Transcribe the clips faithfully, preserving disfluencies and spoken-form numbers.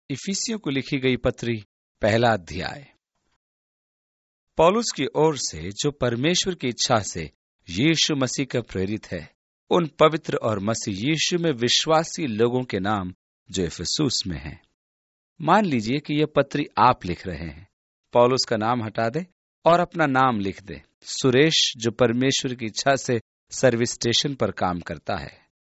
इफिसियों को लिखी गई पत्री, पहला अध्याय। पौलुस की ओर से, जो परमेश्वर की इच्छा से यीशु मसीह का प्रेरित है, उन पवित्र और मसीह यीशु में विश्वासी लोगों के नाम जो इफिसुस में हैं। मान लीजिए कि यह पत्री आप लिख रहे हैं। पौलुस का नाम हटा दे और अपना नाम लिख दे, सुरेश, जो परमेश्वर की इच्छा से सर्विस स्टेशन पर काम करता है।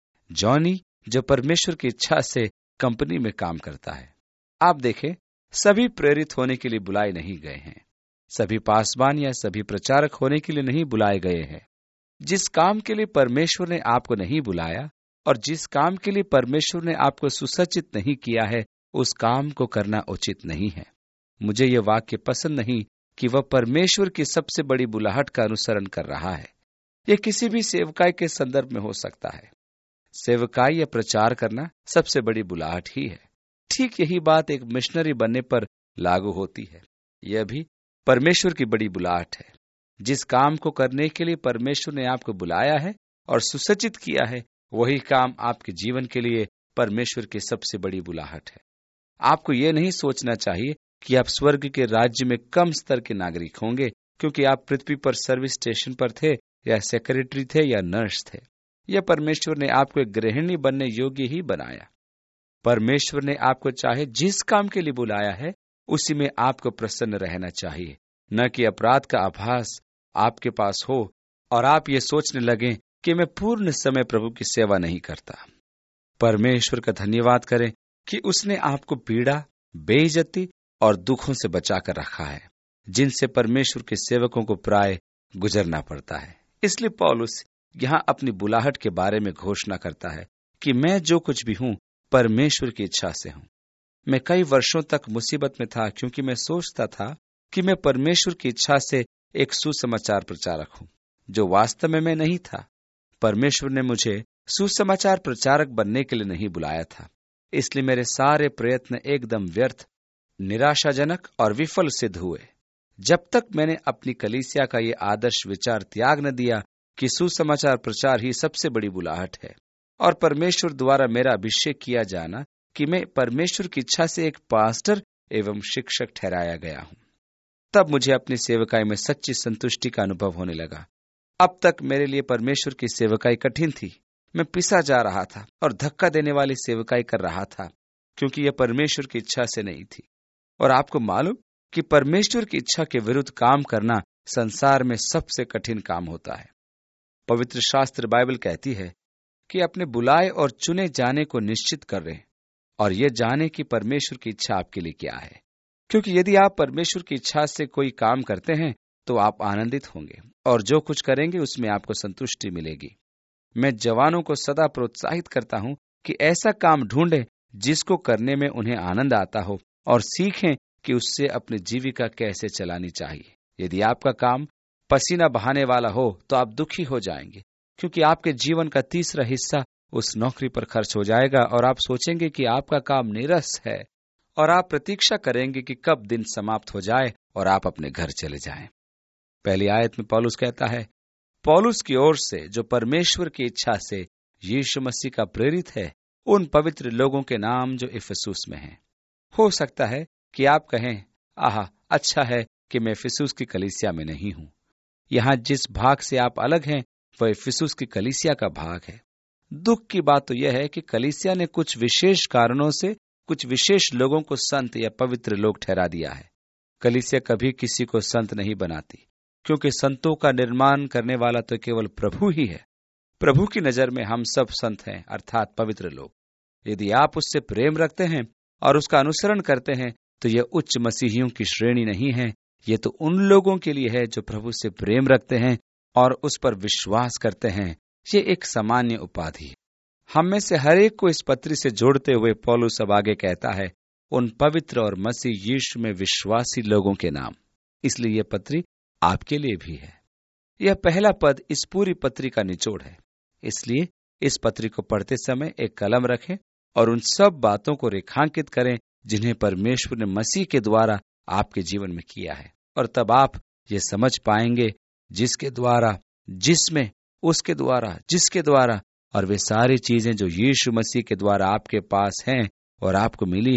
जॉनी, जो परमेश्वर की इच्छा से कंपनी में काम करता है। आप देखें, सभी प्रेरित होने के लिए बुलाए नहीं गए हैं। सभी पासवान या सभी प्रचारक होने के लिए नहीं बुलाए गए हैं। जिस काम के लिए परमेश्वर ने आपको नहीं बुलाया और जिस काम के लिए परमेश्वर ने आपको सुसज्जित नहीं किया है, उस काम को करना उचित नहीं है। मुझे यह वाक्य पसंद नहीं कि वह परमेश्वर की सबसे बड़ी बुलाहट का अनुसरण कर रहा है। यह किसी भी सेवकाई के संदर्भ में हो सकता है। सेवकाई या प्रचार करना सबसे बड़ी बुलाहट ही है। ठीक यही बात एक मिशनरी बनने पर लागू होती है। यह भी परमेश्वर की बड़ी बुलाहट है। जिस काम को करने के लिए परमेश्वर ने आपको बुलाया है और सुसज्जित किया है, वही काम आपके जीवन के लिए परमेश्वर की सबसे बड़ी बुलाहट है। आपको यह नहीं सोचना चाहिए कि आप स्वर्ग के राज्य में कम स्तर के नागरिक होंगे क्योंकि आप पृथ्वी पर सर्विस स्टेशन पर थे या सेक्रेटरी थे या नर्स थे। यह परमेश्वर ने आपको एक गृहिणी बनने योग्य ही बनाया। परमेश्वर ने आपको चाहे जिस काम के लिए बुलाया है, उसी में आपको प्रसन्न रहना चाहिए, न कि अपराध का आभास आपके पास हो और आप ये सोचने लगें कि मैं पूर्ण समय प्रभु की सेवा नहीं करता। परमेश्वर का धन्यवाद करें कि उसने आपको पीड़ा, बेइज्जती और दुखों से बचा कर रखा है, जिनसे परमेश्वर के सेवकों को प्राय गुजरना पड़ता है। इसलिए पौलुस यहाँ अपनी बुलाहट के बारे में घोषणा करता है कि मैं जो कुछ भी हूँ, परमेश्वर की इच्छा से हूँ। मैं कई वर्षों तक मुसीबत में था क्योंकि मैं सोचता था कि मैं परमेश्वर की इच्छा से एक सुसमाचार प्रचारक हूँ, जो वास्तव में मैं नहीं था। परमेश्वर ने मुझे सुसमाचार प्रचारक बनने के लिए नहीं बुलाया था। इसलिए मेरे सारे प्रयत्न एकदम व्यर्थ, निराशाजनक और विफल सिद्ध हुए। जब तक मैंने अपनी कलीसिया का ये आदर्श विचार त्याग न दिया कि सुसमाचार प्रचार ही सबसे बड़ी बुलाहट है और परमेश्वर द्वारा मेरा अभिषेक किया जाना कि मैं परमेश्वर की इच्छा से एक पास्टर एवं शिक्षक ठहराया गया हूँ, तब मुझे अपनी सेवकाई में सच्ची संतुष्टि का अनुभव होने लगा। अब तक मेरे लिए परमेश्वर की सेवकाई कठिन थी। मैं पिसा जा रहा था और धक्का देने वाली सेवकाई कर रहा था क्योंकि यह परमेश्वर की इच्छा से नहीं थी। और आपको मालूम कि परमेश्वर की इच्छा के विरुद्ध काम करना संसार में सबसे कठिन काम होता है। पवित्र शास्त्र बाइबल कहती है कि अपने बुलाए और चुने जाने को निश्चित कर रहे और यह जाने कि परमेश्वर की इच्छा आपके लिए क्या है, क्योंकि यदि आप परमेश्वर की इच्छा से कोई काम करते हैं तो आप आनंदित होंगे और जो कुछ करेंगे उसमें आपको संतुष्टि मिलेगी। मैं जवानों को सदा प्रोत्साहित करता हूं कि ऐसा काम ढूंढें जिसको करने में उन्हें आनंद आता हो और सीखें कि उससे अपनी जीविका कैसे चलानी चाहिए। यदि आपका काम पसीना बहाने वाला हो तो आप दुखी हो जाएंगे, क्योंकि आपके जीवन का तीसरा हिस्सा उस नौकरी पर खर्च हो जाएगा और आप सोचेंगे कि आपका काम नीरस है और आप प्रतीक्षा करेंगे कि कब दिन समाप्त हो जाए और आप अपने घर चले जाएं। पहली आयत में पौलुस कहता है, पौलुस की ओर से, जो परमेश्वर की इच्छा से यीशु मसीह का प्रेरित है, उन पवित्र लोगों के नाम जो इफिसुस में हैं। हो सकता है कि आप कहें, आहा, अच्छा है कि मैं इफिसुस की कलीसिया में नहीं हूं। यहाँ जिस भाग से आप अलग हैं वह इफिसुस की कलीसिया का भाग है। दुख की बात तो यह है कि कलीसिया ने कुछ विशेष कारणों से कुछ विशेष लोगों को संत या पवित्र लोग ठहरा दिया है। कलीसिया कभी किसी को संत नहीं बनाती, क्योंकि संतों का निर्माण करने वाला तो केवल प्रभु ही है। प्रभु की नजर में हम सब संत हैं, अर्थात पवित्र लोग। यदि आप उससे प्रेम रखते हैं और उसका अनुसरण करते हैं तो यह उच्च मसीहियों की श्रेणी नहीं है। यह तो उन लोगों के लिए है जो प्रभु से प्रेम रखते हैं और उस पर विश्वास करते हैं। ये एक सामान्य उपाधि है। हम में से हर एक को इस पत्री से जोड़ते हुए पौलुस अब आगे कहता है, उन पवित्र और मसीह यीशु में विश्वासी लोगों के नाम। इसलिए यह पत्री आपके लिए भी है। यह पहला पद इस पूरी पत्री का निचोड़ है। इसलिए इस पत्री को पढ़ते समय एक कलम रखें और उन सब बातों को रेखांकित करें जिन्हें परमेश्वर ने मसीह के द्वारा आपके जीवन में किया है, और तब आप ये समझ पाएंगे जिसके द्वारा, जिसमें, उसके द्वारा, जिसके द्वारा, और वे सारी चीजें जो यीशु मसीह के द्वारा आपके पास हैं और आपको मिली हैं,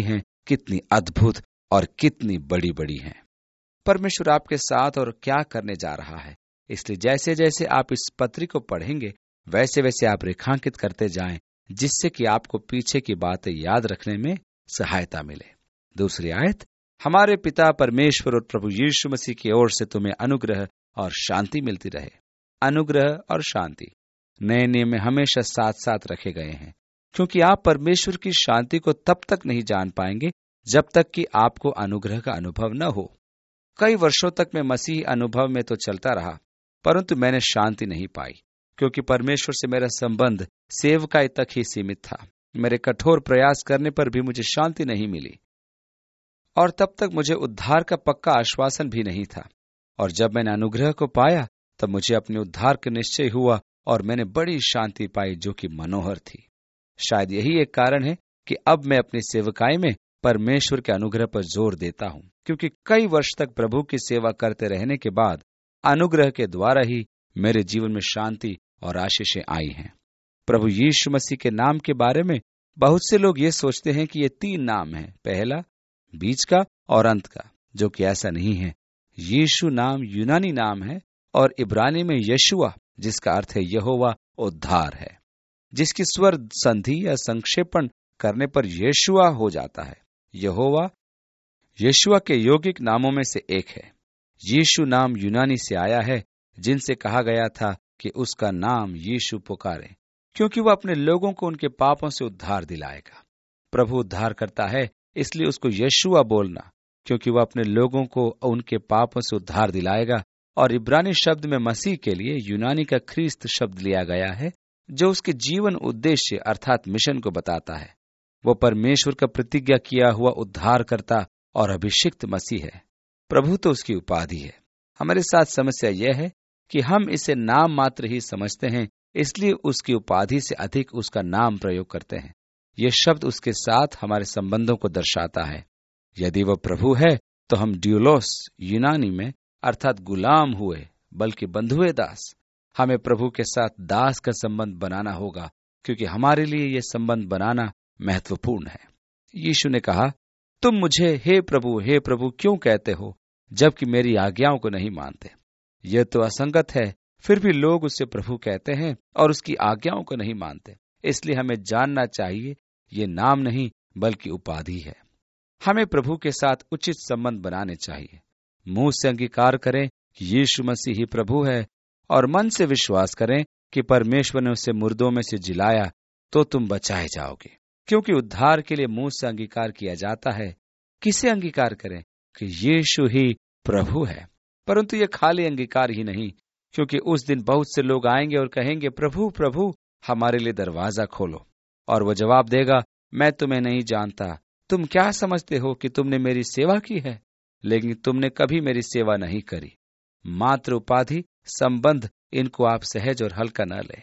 कितनी अद्भुत और कितनी बड़ी बड़ी हैं। परमेश्वर आपके साथ और क्या करने जा रहा है, इसलिए जैसे जैसे आप इस पत्री को पढ़ेंगे वैसे वैसे आप रेखांकित करते जाएं, जिससे कि आपको पीछे की बातें याद रखने में सहायता मिले। दूसरी आयत, हमारे पिता परमेश्वर और प्रभु यीशु मसीह की ओर से तुम्हें अनुग्रह और शांति मिलती रहे। अनुग्रह और शांति नए नियम में हमेशा साथ साथ रखे गए हैं, क्योंकि आप परमेश्वर की शांति को तब तक नहीं जान पाएंगे जब तक कि आपको अनुग्रह का अनुभव न हो। कई वर्षों तक मैं मसीह अनुभव में तो चलता रहा, परंतु मैंने शांति नहीं पाई, क्योंकि परमेश्वर से मेरा संबंध सेवकाई तक ही सीमित था। मेरे कठोर प्रयास करने पर भी मुझे शांति नहीं मिली, और तब तक मुझे उद्धार का पक्का आश्वासन भी नहीं था। और जब मैंने अनुग्रह को पाया तब मुझे अपने उद्धार का निश्चय हुआ और मैंने बड़ी शांति पाई, जो कि मनोहर थी। शायद यही एक कारण है कि अब मैं अपनी सेवकाई में परमेश्वर के अनुग्रह पर जोर देता हूं, क्योंकि कई वर्ष तक प्रभु की सेवा करते रहने के बाद अनुग्रह के द्वारा ही मेरे जीवन में शांति और आशीषें आई हैं। प्रभु यीशु मसीह के नाम के बारे में बहुत से लोग ये सोचते हैं कि ये तीन नाम हैं, पहला, बीच का और अंत का, जो कि ऐसा नहीं है। यीशु नाम यूनानी नाम है और इब्रानी में यशुआ, जिसका अर्थ है यहोवा उद्धार है, जिसकी स्वर संधि या संक्षेपण करने पर यशुआ हो जाता है। यहोवा यशुआ के यौगिक नामों में से एक है। यीशु नाम यूनानी से आया है, जिनसे कहा गया था कि उसका नाम यीशु पुकारे, क्योंकि वह अपने लोगों को उनके पापों से उद्धार दिलाएगा। प्रभु उद्धार करता है, इसलिए उसको यशुआ बोलना, क्योंकि वह अपने लोगों को उनके पापों से उद्धार दिलाएगा। और इब्रानी शब्द में मसीह के लिए यूनानी का ख्रीस्त शब्द लिया गया है, जो उसके जीवन उद्देश्य अर्थात मिशन को बताता है। वो परमेश्वर का प्रतिज्ञा किया हुआ उद्धारकर्ता और अभिषिक्त मसीह है। प्रभु तो उसकी उपाधि है। हमारे साथ समस्या यह है कि हम इसे नाम मात्र ही समझते हैं, इसलिए उसकी उपाधि से अधिक उसका नाम प्रयोग करते हैं। यह शब्द उसके साथ हमारे संबंधों को दर्शाता है। यदि वह प्रभु है तो हम ड्यूलोस यूनानी में अर्थात गुलाम हुए बल्कि बंधुए दास। हमें प्रभु के साथ दास का संबंध बनाना होगा, क्योंकि हमारे लिए यह संबंध बनाना महत्वपूर्ण है। यीशु ने कहा, तुम मुझे हे प्रभु हे प्रभु क्यों कहते हो, जबकि मेरी आज्ञाओं को नहीं मानते। यह तो असंगत है, फिर भी लोग उसे प्रभु कहते हैं और उसकी आज्ञाओं को नहीं मानते। इसलिए हमें जानना चाहिए ये नाम नहीं बल्कि उपाधि है। हमें प्रभु के साथ उचित संबंध बनाने चाहिए। मुंह से अंगीकार करें कि यीशु मसीह ही प्रभु है और मन से विश्वास करें कि परमेश्वर ने उसे मुर्दों में से जिलाया, तो तुम बचाए जाओगे। क्योंकि उद्धार के लिए मुंह से अंगीकार किया जाता है। किसे अंगीकार करें? कि यीशु ही प्रभु है। परंतु ये खाली अंगीकार ही नहीं, क्योंकि उस दिन बहुत से लोग आएंगे और कहेंगे, प्रभु प्रभु हमारे लिए दरवाजा खोलो। और वो जवाब देगा, मैं तुम्हें नहीं जानता। तुम क्या समझते हो कि तुमने मेरी सेवा की है, लेकिन तुमने कभी मेरी सेवा नहीं करी। मात्र उपाधि, संबंध, इनको आप सहज और हल्का न लें।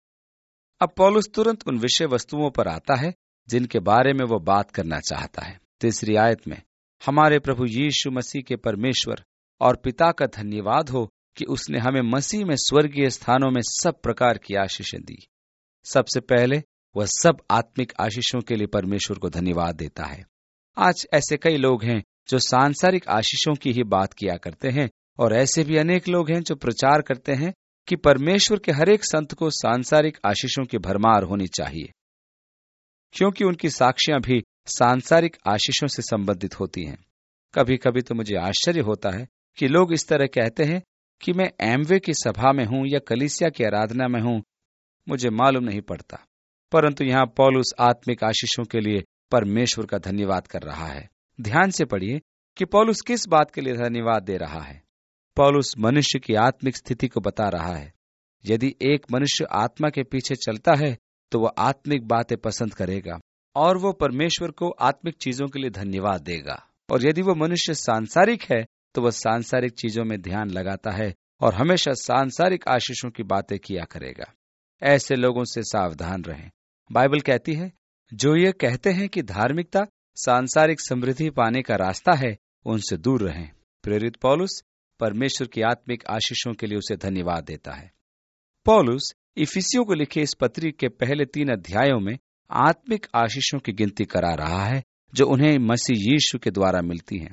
अब पौलुस तुरंत उन विषय वस्तुओं पर आता है जिनके बारे में वो बात करना चाहता है। तीसरी आयत में, हमारे प्रभु यीशु मसीह के परमेश्वर और पिता का धन्यवाद हो कि उसने हमें मसीह में स्वर्गीय स्थानों में सब प्रकार की आशीषें दी। सबसे पहले वह सब आत्मिक आशीषों के लिए परमेश्वर को धन्यवाद देता है। आज ऐसे कई लोग हैं जो सांसारिक आशीषों की ही बात किया करते हैं, और ऐसे भी अनेक लोग हैं जो प्रचार करते हैं कि परमेश्वर के हर एक संत को सांसारिक आशीषों की भरमार होनी चाहिए, क्योंकि उनकी साक्ष्यां भी सांसारिक आशीषों से संबंधित होती हैं। कभी कभी तो मुझे आश्चर्य होता है कि लोग इस तरह कहते हैं कि मैं एमवे की सभा में हूं या कलीसिया की आराधना में हूं, मुझे मालूम नहीं पड़ता। परंतु यहाँ पौलुस आत्मिक आशीषों के लिए परमेश्वर का धन्यवाद कर रहा है। ध्यान से पढ़िए कि पौलुस किस बात के लिए धन्यवाद दे रहा है। पौलुस मनुष्य की आत्मिक स्थिति को बता रहा है। यदि एक मनुष्य आत्मा के पीछे चलता है तो वह आत्मिक बातें पसंद करेगा और वो परमेश्वर को आत्मिक चीजों के लिए धन्यवाद देगा। और यदि वो मनुष्य सांसारिक है तो वह सांसारिक चीजों में ध्यान लगाता है और हमेशा सांसारिक आशीषों की बातें किया करेगा। ऐसे लोगों से सावधान रहें। बाइबल कहती है, जो ये कहते हैं कि धार्मिकता सांसारिक समृद्धि पाने का रास्ता है, उनसे दूर रहें। प्रेरित पौलुस परमेश्वर की आत्मिक आशीषों के लिए उसे धन्यवाद देता है। पौलुस इफिसियों को लिखे इस पत्री के पहले तीन अध्यायों में आत्मिक आशीषों की गिनती करा रहा है, जो उन्हें मसीह यीशु के द्वारा मिलती हैं।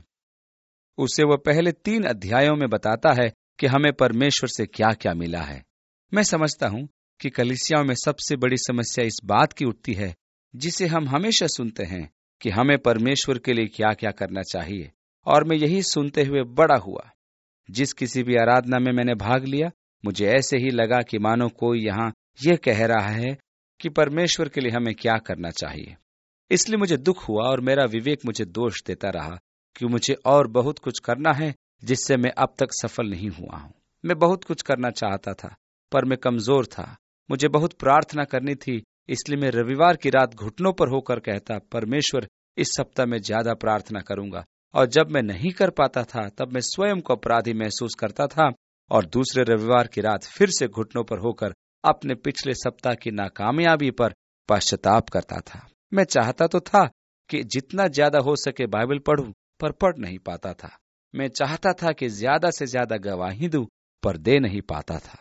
उसे वह पहले तीन अध्यायों में बताता है कि हमें परमेश्वर से क्या क्या मिला है। मैं समझता हूं कि कलीसियाओं में सबसे बड़ी समस्या इस बात की उठती है, जिसे हम हमेशा सुनते हैं, कि हमें परमेश्वर के लिए क्या क्या करना चाहिए। और मैं यही सुनते हुए बड़ा हुआ। जिस किसी भी आराधना में मैंने भाग लिया, मुझे ऐसे ही लगा कि मानो कोई यहाँ यह कह रहा है कि परमेश्वर के लिए हमें क्या करना चाहिए। इसलिए मुझे दुख हुआ और मेरा विवेक मुझे दोष देता रहा कि मुझे और बहुत कुछ करना है, जिससे मैं अब तक सफल नहीं हुआ हूं। मैं बहुत कुछ करना चाहता था, पर मैं कमजोर था। मुझे बहुत प्रार्थना करनी थी, इसलिए मैं रविवार की रात घुटनों पर होकर कहता, परमेश्वर इस सप्ताह में ज्यादा प्रार्थना करूंगा। और जब मैं नहीं कर पाता था, तब मैं स्वयं को अपराधी महसूस करता था और दूसरे रविवार की रात फिर से घुटनों पर होकर अपने पिछले सप्ताह की नाकामयाबी पर पश्चाताप करता था। मैं चाहता तो था कि जितना ज्यादा हो सके बाइबल पढ़ूं, पर पढ़ नहीं पाता था। मैं चाहता था कि ज्यादा से ज्यादा गवाही दूं, पर दे नहीं पाता था।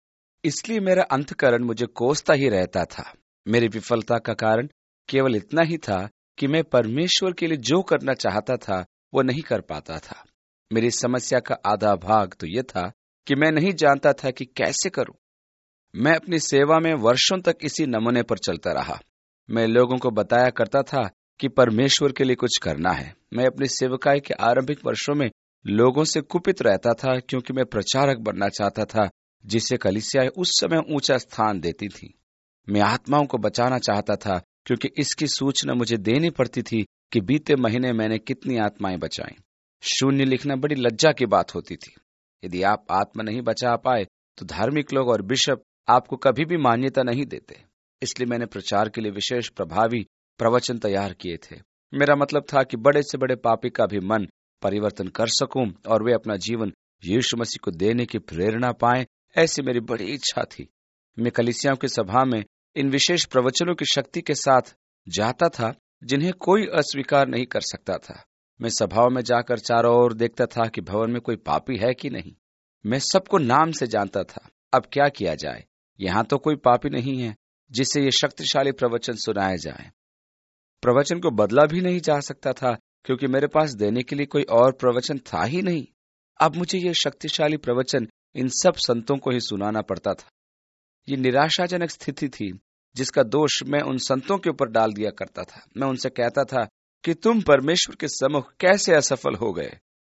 इसलिए मेरा अंतःकरण मुझे कोसता ही रहता था। मेरी विफलता का कारण केवल इतना ही था कि मैं परमेश्वर के लिए जो करना चाहता था वो नहीं कर पाता था। मेरी समस्या का आधा भाग तो यह था कि मैं नहीं जानता था कि कैसे करूं। मैं अपनी सेवा में वर्षों तक इसी नमूने पर चलता रहा। मैं लोगों को बताया करता था कि परमेश्वर के लिए कुछ करना है। मैं अपनी सेवकाई के आरंभिक वर्षों में लोगों से कुपित रहता था, क्योंकि मैं प्रचारक बनना चाहता था, जिसे कलीसियाएं उस समय ऊंचा स्थान देती थी। मैं आत्माओं को बचाना चाहता था, क्योंकि इसकी सूचना मुझे देनी पड़ती थी कि बीते महीने मैंने कितनी आत्माएं बचाई। शून्य लिखना बड़ी लज्जा की बात होती थी। यदि आप आत्मा नहीं बचा पाए तो धार्मिक लोग और बिशप आपको कभी भी मान्यता नहीं देते। इसलिए मैंने प्रचार के लिए विशेष प्रभावी प्रवचन तैयार किए थे। मेरा मतलब था कि बड़े से बड़े पापी का भी मन परिवर्तन कर सकूं और वे अपना जीवन यीशु मसीह को देने की प्रेरणा पाएं, ऐसी मेरी बड़ी इच्छा थी। मैं कलीसियाओं की सभा में इन विशेष प्रवचनों की शक्ति के साथ जाता था, जिन्हें कोई अस्वीकार नहीं कर सकता था। मैं सभाओं में जाकर चारों ओर देखता था कि भवन में कोई पापी है कि नहीं। मैं सबको नाम से जानता था। अब क्या किया जाए, यहाँ तो कोई पापी नहीं है जिससे ये शक्तिशाली प्रवचन सुनाया जाए। प्रवचन को बदला भी नहीं जा सकता था, क्योंकि मेरे पास देने के लिए कोई और प्रवचन था ही नहीं। अब मुझे ये शक्तिशाली प्रवचन इन सब संतों को ही सुनाना पड़ता था। ये निराशाजनक स्थिति थी, जिसका दोष मैं उन संतों के ऊपर डाल दिया करता था। मैं उनसे कहता था कि तुम परमेश्वर के सम्मुख कैसे असफल हो गए।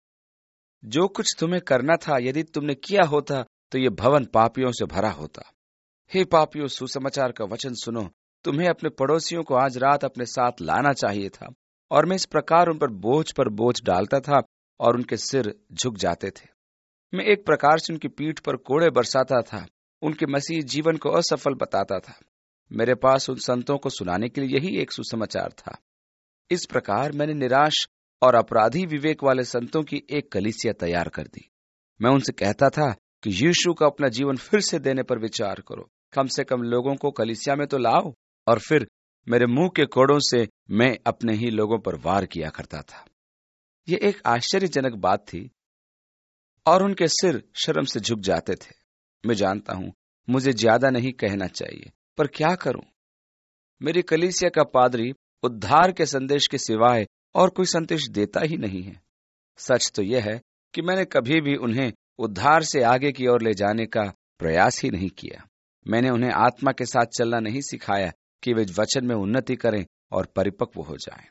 जो कुछ तुम्हें करना था, यदि तुमने किया होता तो ये भवन पापियों से भरा होता। हे पापियों, सुसमाचार का वचन सुनो। तुम्हें अपने पड़ोसियों को आज रात अपने साथ लाना चाहिए था। और मैं इस प्रकार उन पर बोझ पर बोझ डालता था और उनके सिर झुक जाते थे। मैं एक प्रकार से उनकी पीठ पर कोड़े बरसाता था, उनके मसीह जीवन को असफल बताता था। मेरे पास उन संतों को सुनाने के लिए यही एक सुसमाचार था। इस प्रकार मैंने निराश और अपराधी विवेक वाले संतों की एक कलीसिया तैयार कर दी। मैं उनसे कहता था कि यीशु का अपना जीवन फिर से देने पर विचार करो। कम से कम लोगों को कलीसिया में तो लाओ। और फिर मेरे मुंह के कोड़ों से मैं अपने ही लोगों पर वार किया करता था। यह एक आश्चर्यजनक बात थी और उनके सिर शर्म से झुक जाते थे। मैं जानता हूं मुझे ज्यादा नहीं कहना चाहिए, पर क्या करूं। मेरी कलीसिया का पादरी उद्धार के संदेश के सिवाय और कोई संदेश देता ही नहीं है। सच तो यह है कि मैंने कभी भी उन्हें उद्धार से आगे की ओर ले जाने का प्रयास ही नहीं किया। मैंने उन्हें आत्मा के साथ चलना नहीं सिखाया कि वे वचन में उन्नति करें और परिपक्व हो जाएं।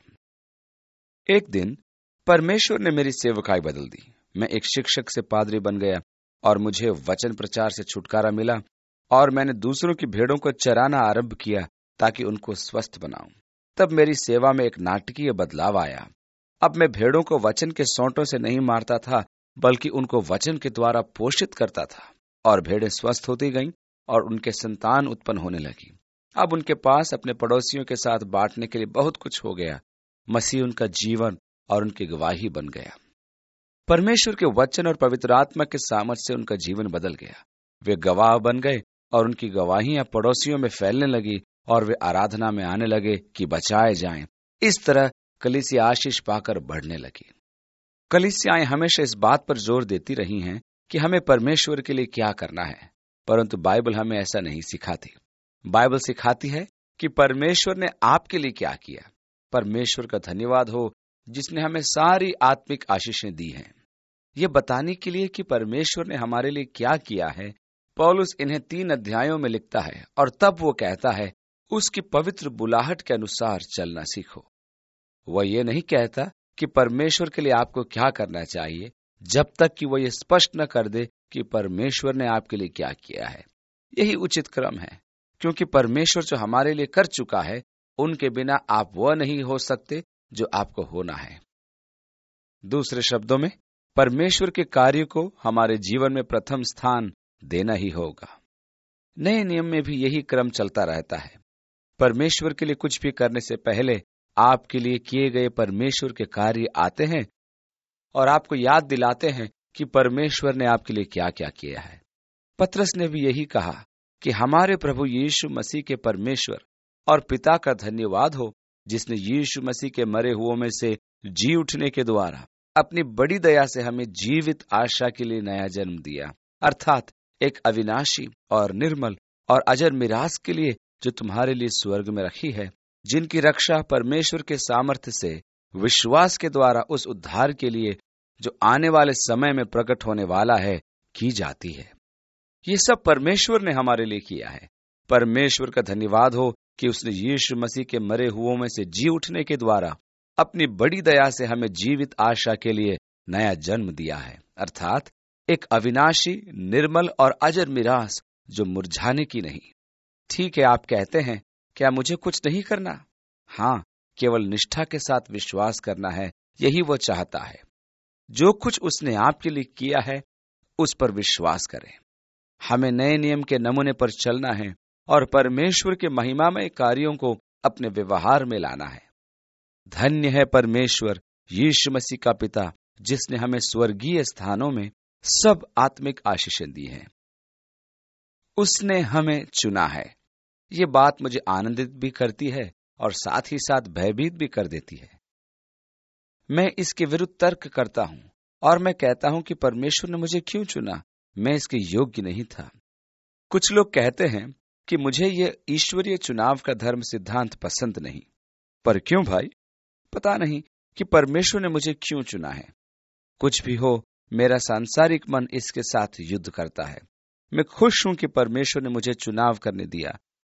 एक दिन परमेश्वर ने मेरी सेवकाई बदल दी। मैं एक शिक्षक से पादरी बन गया और मुझे वचन प्रचार से छुटकारा मिला और मैंने दूसरों की भेड़ों को चराना आरंभ किया ताकि उनको स्वस्थ बनाऊं। तब मेरी सेवा में एक नाटकीय बदलाव आया। अब मैं भेड़ों को वचन के सोंटों से नहीं मारता था, बल्कि उनको वचन के द्वारा पोषित करता था और भेड़ें स्वस्थ होती गईं और उनके संतान उत्पन्न होने लगी। अब उनके पास अपने पड़ोसियों के साथ बांटने के लिए बहुत कुछ हो गया। मसीह उनका जीवन और उनकी गवाही बन गया। परमेश्वर के वचन और पवित्र आत्मा के सामर्थ्य से उनका जीवन बदल गया। वे गवाह बन गए और उनकी गवाहियां पड़ोसियों में फैलने लगी और वे आराधना में आने लगे कि बचाए जाएं। इस तरह कलीसिया आशीष पाकर बढ़ने लगी। कलीसियाएं हमेशा इस बात पर जोर देती रही हैं कि हमें परमेश्वर के लिए क्या करना है, परंतु बाइबल हमें ऐसा नहीं सिखाती। बाइबल सिखाती है कि परमेश्वर ने आपके लिए क्या किया। परमेश्वर का धन्यवाद हो जिसने हमें सारी आत्मिक आशीषें दी हैं। ये बताने के लिए कि परमेश्वर ने हमारे लिए क्या किया है, पौलुस इन्हें तीन अध्यायों में लिखता है और तब वो कहता है, उसकी पवित्र बुलाहट के अनुसार चलना सीखो। वह ये नहीं कहता कि परमेश्वर के लिए आपको क्या करना चाहिए जब तक कि वह ये स्पष्ट न कर दे कि परमेश्वर ने आपके लिए क्या किया है। यही उचित क्रम है, क्योंकि परमेश्वर जो हमारे लिए कर चुका है, उनके बिना आप वह नहीं हो सकते जो आपको होना है। दूसरे शब्दों में, परमेश्वर के कार्य को हमारे जीवन में प्रथम स्थान देना ही होगा। नए नियम में भी यही क्रम चलता रहता है। परमेश्वर के लिए कुछ भी करने से पहले आपके लिए किए गए परमेश्वर के कार्य आते हैं और आपको याद दिलाते हैं कि परमेश्वर ने आपके लिए क्या क्या किया है। पतरस ने भी यही कहा कि हमारे प्रभु यीशु मसीह के परमेश्वर और पिता का धन्यवाद हो, जिसने यीशु मसीह के मरे हुओं में से जी उठने के द्वारा अपनी बड़ी दया से हमें जीवित आशा के लिए नया जन्म दिया, अर्थात एक अविनाशी और निर्मल और अजर मिरास के लिए जो तुम्हारे लिए स्वर्ग में रखी है, जिनकी रक्षा परमेश्वर के सामर्थ्य से विश्वास के द्वारा उस उद्धार के लिए जो आने वाले समय में प्रकट होने वाला है की जाती है। ये सब परमेश्वर ने हमारे लिए किया है। परमेश्वर का धन्यवाद हो कि उसने यीशु मसीह के मरे हुओं में से जी उठने के द्वारा अपनी बड़ी दया से हमें जीवित आशा के लिए नया जन्म दिया है, अर्थात एक अविनाशी, निर्मल और अजर मिरास जो मुरझाने की नहीं। ठीक है, आप कहते हैं क्या मुझे कुछ नहीं करना? हाँ, केवल निष्ठा के साथ विश्वास करना है, यही वो चाहता है। जो कुछ उसने आपके लिए किया है उस पर विश्वास करें। हमें नए नियम के नमूने पर चलना है और परमेश्वर के महिमामय कार्यों को अपने व्यवहार में लाना है। धन्य है परमेश्वर यीशु मसीह का पिता, जिसने हमें स्वर्गीय स्थानों में सब आत्मिक आशीषें दी हैं। उसने हमें चुना है। ये बात मुझे आनंदित भी करती है और साथ ही साथ भयभीत भी कर देती है। मैं इसके विरुद्ध तर्क करता हूं और मैं कहता हूं कि परमेश्वर ने मुझे क्यों चुना, मैं इसके योग्य नहीं था। कुछ लोग कहते हैं कि मुझे यह ईश्वरीय चुनाव का धर्म सिद्धांत पसंद नहीं। पर क्यों भाई? पता नहीं कि परमेश्वर ने मुझे क्यों चुना है। कुछ भी हो, मेरा सांसारिक मन इसके साथ युद्ध करता है। मैं खुश हूं कि परमेश्वर ने मुझे चुनाव करने दिया।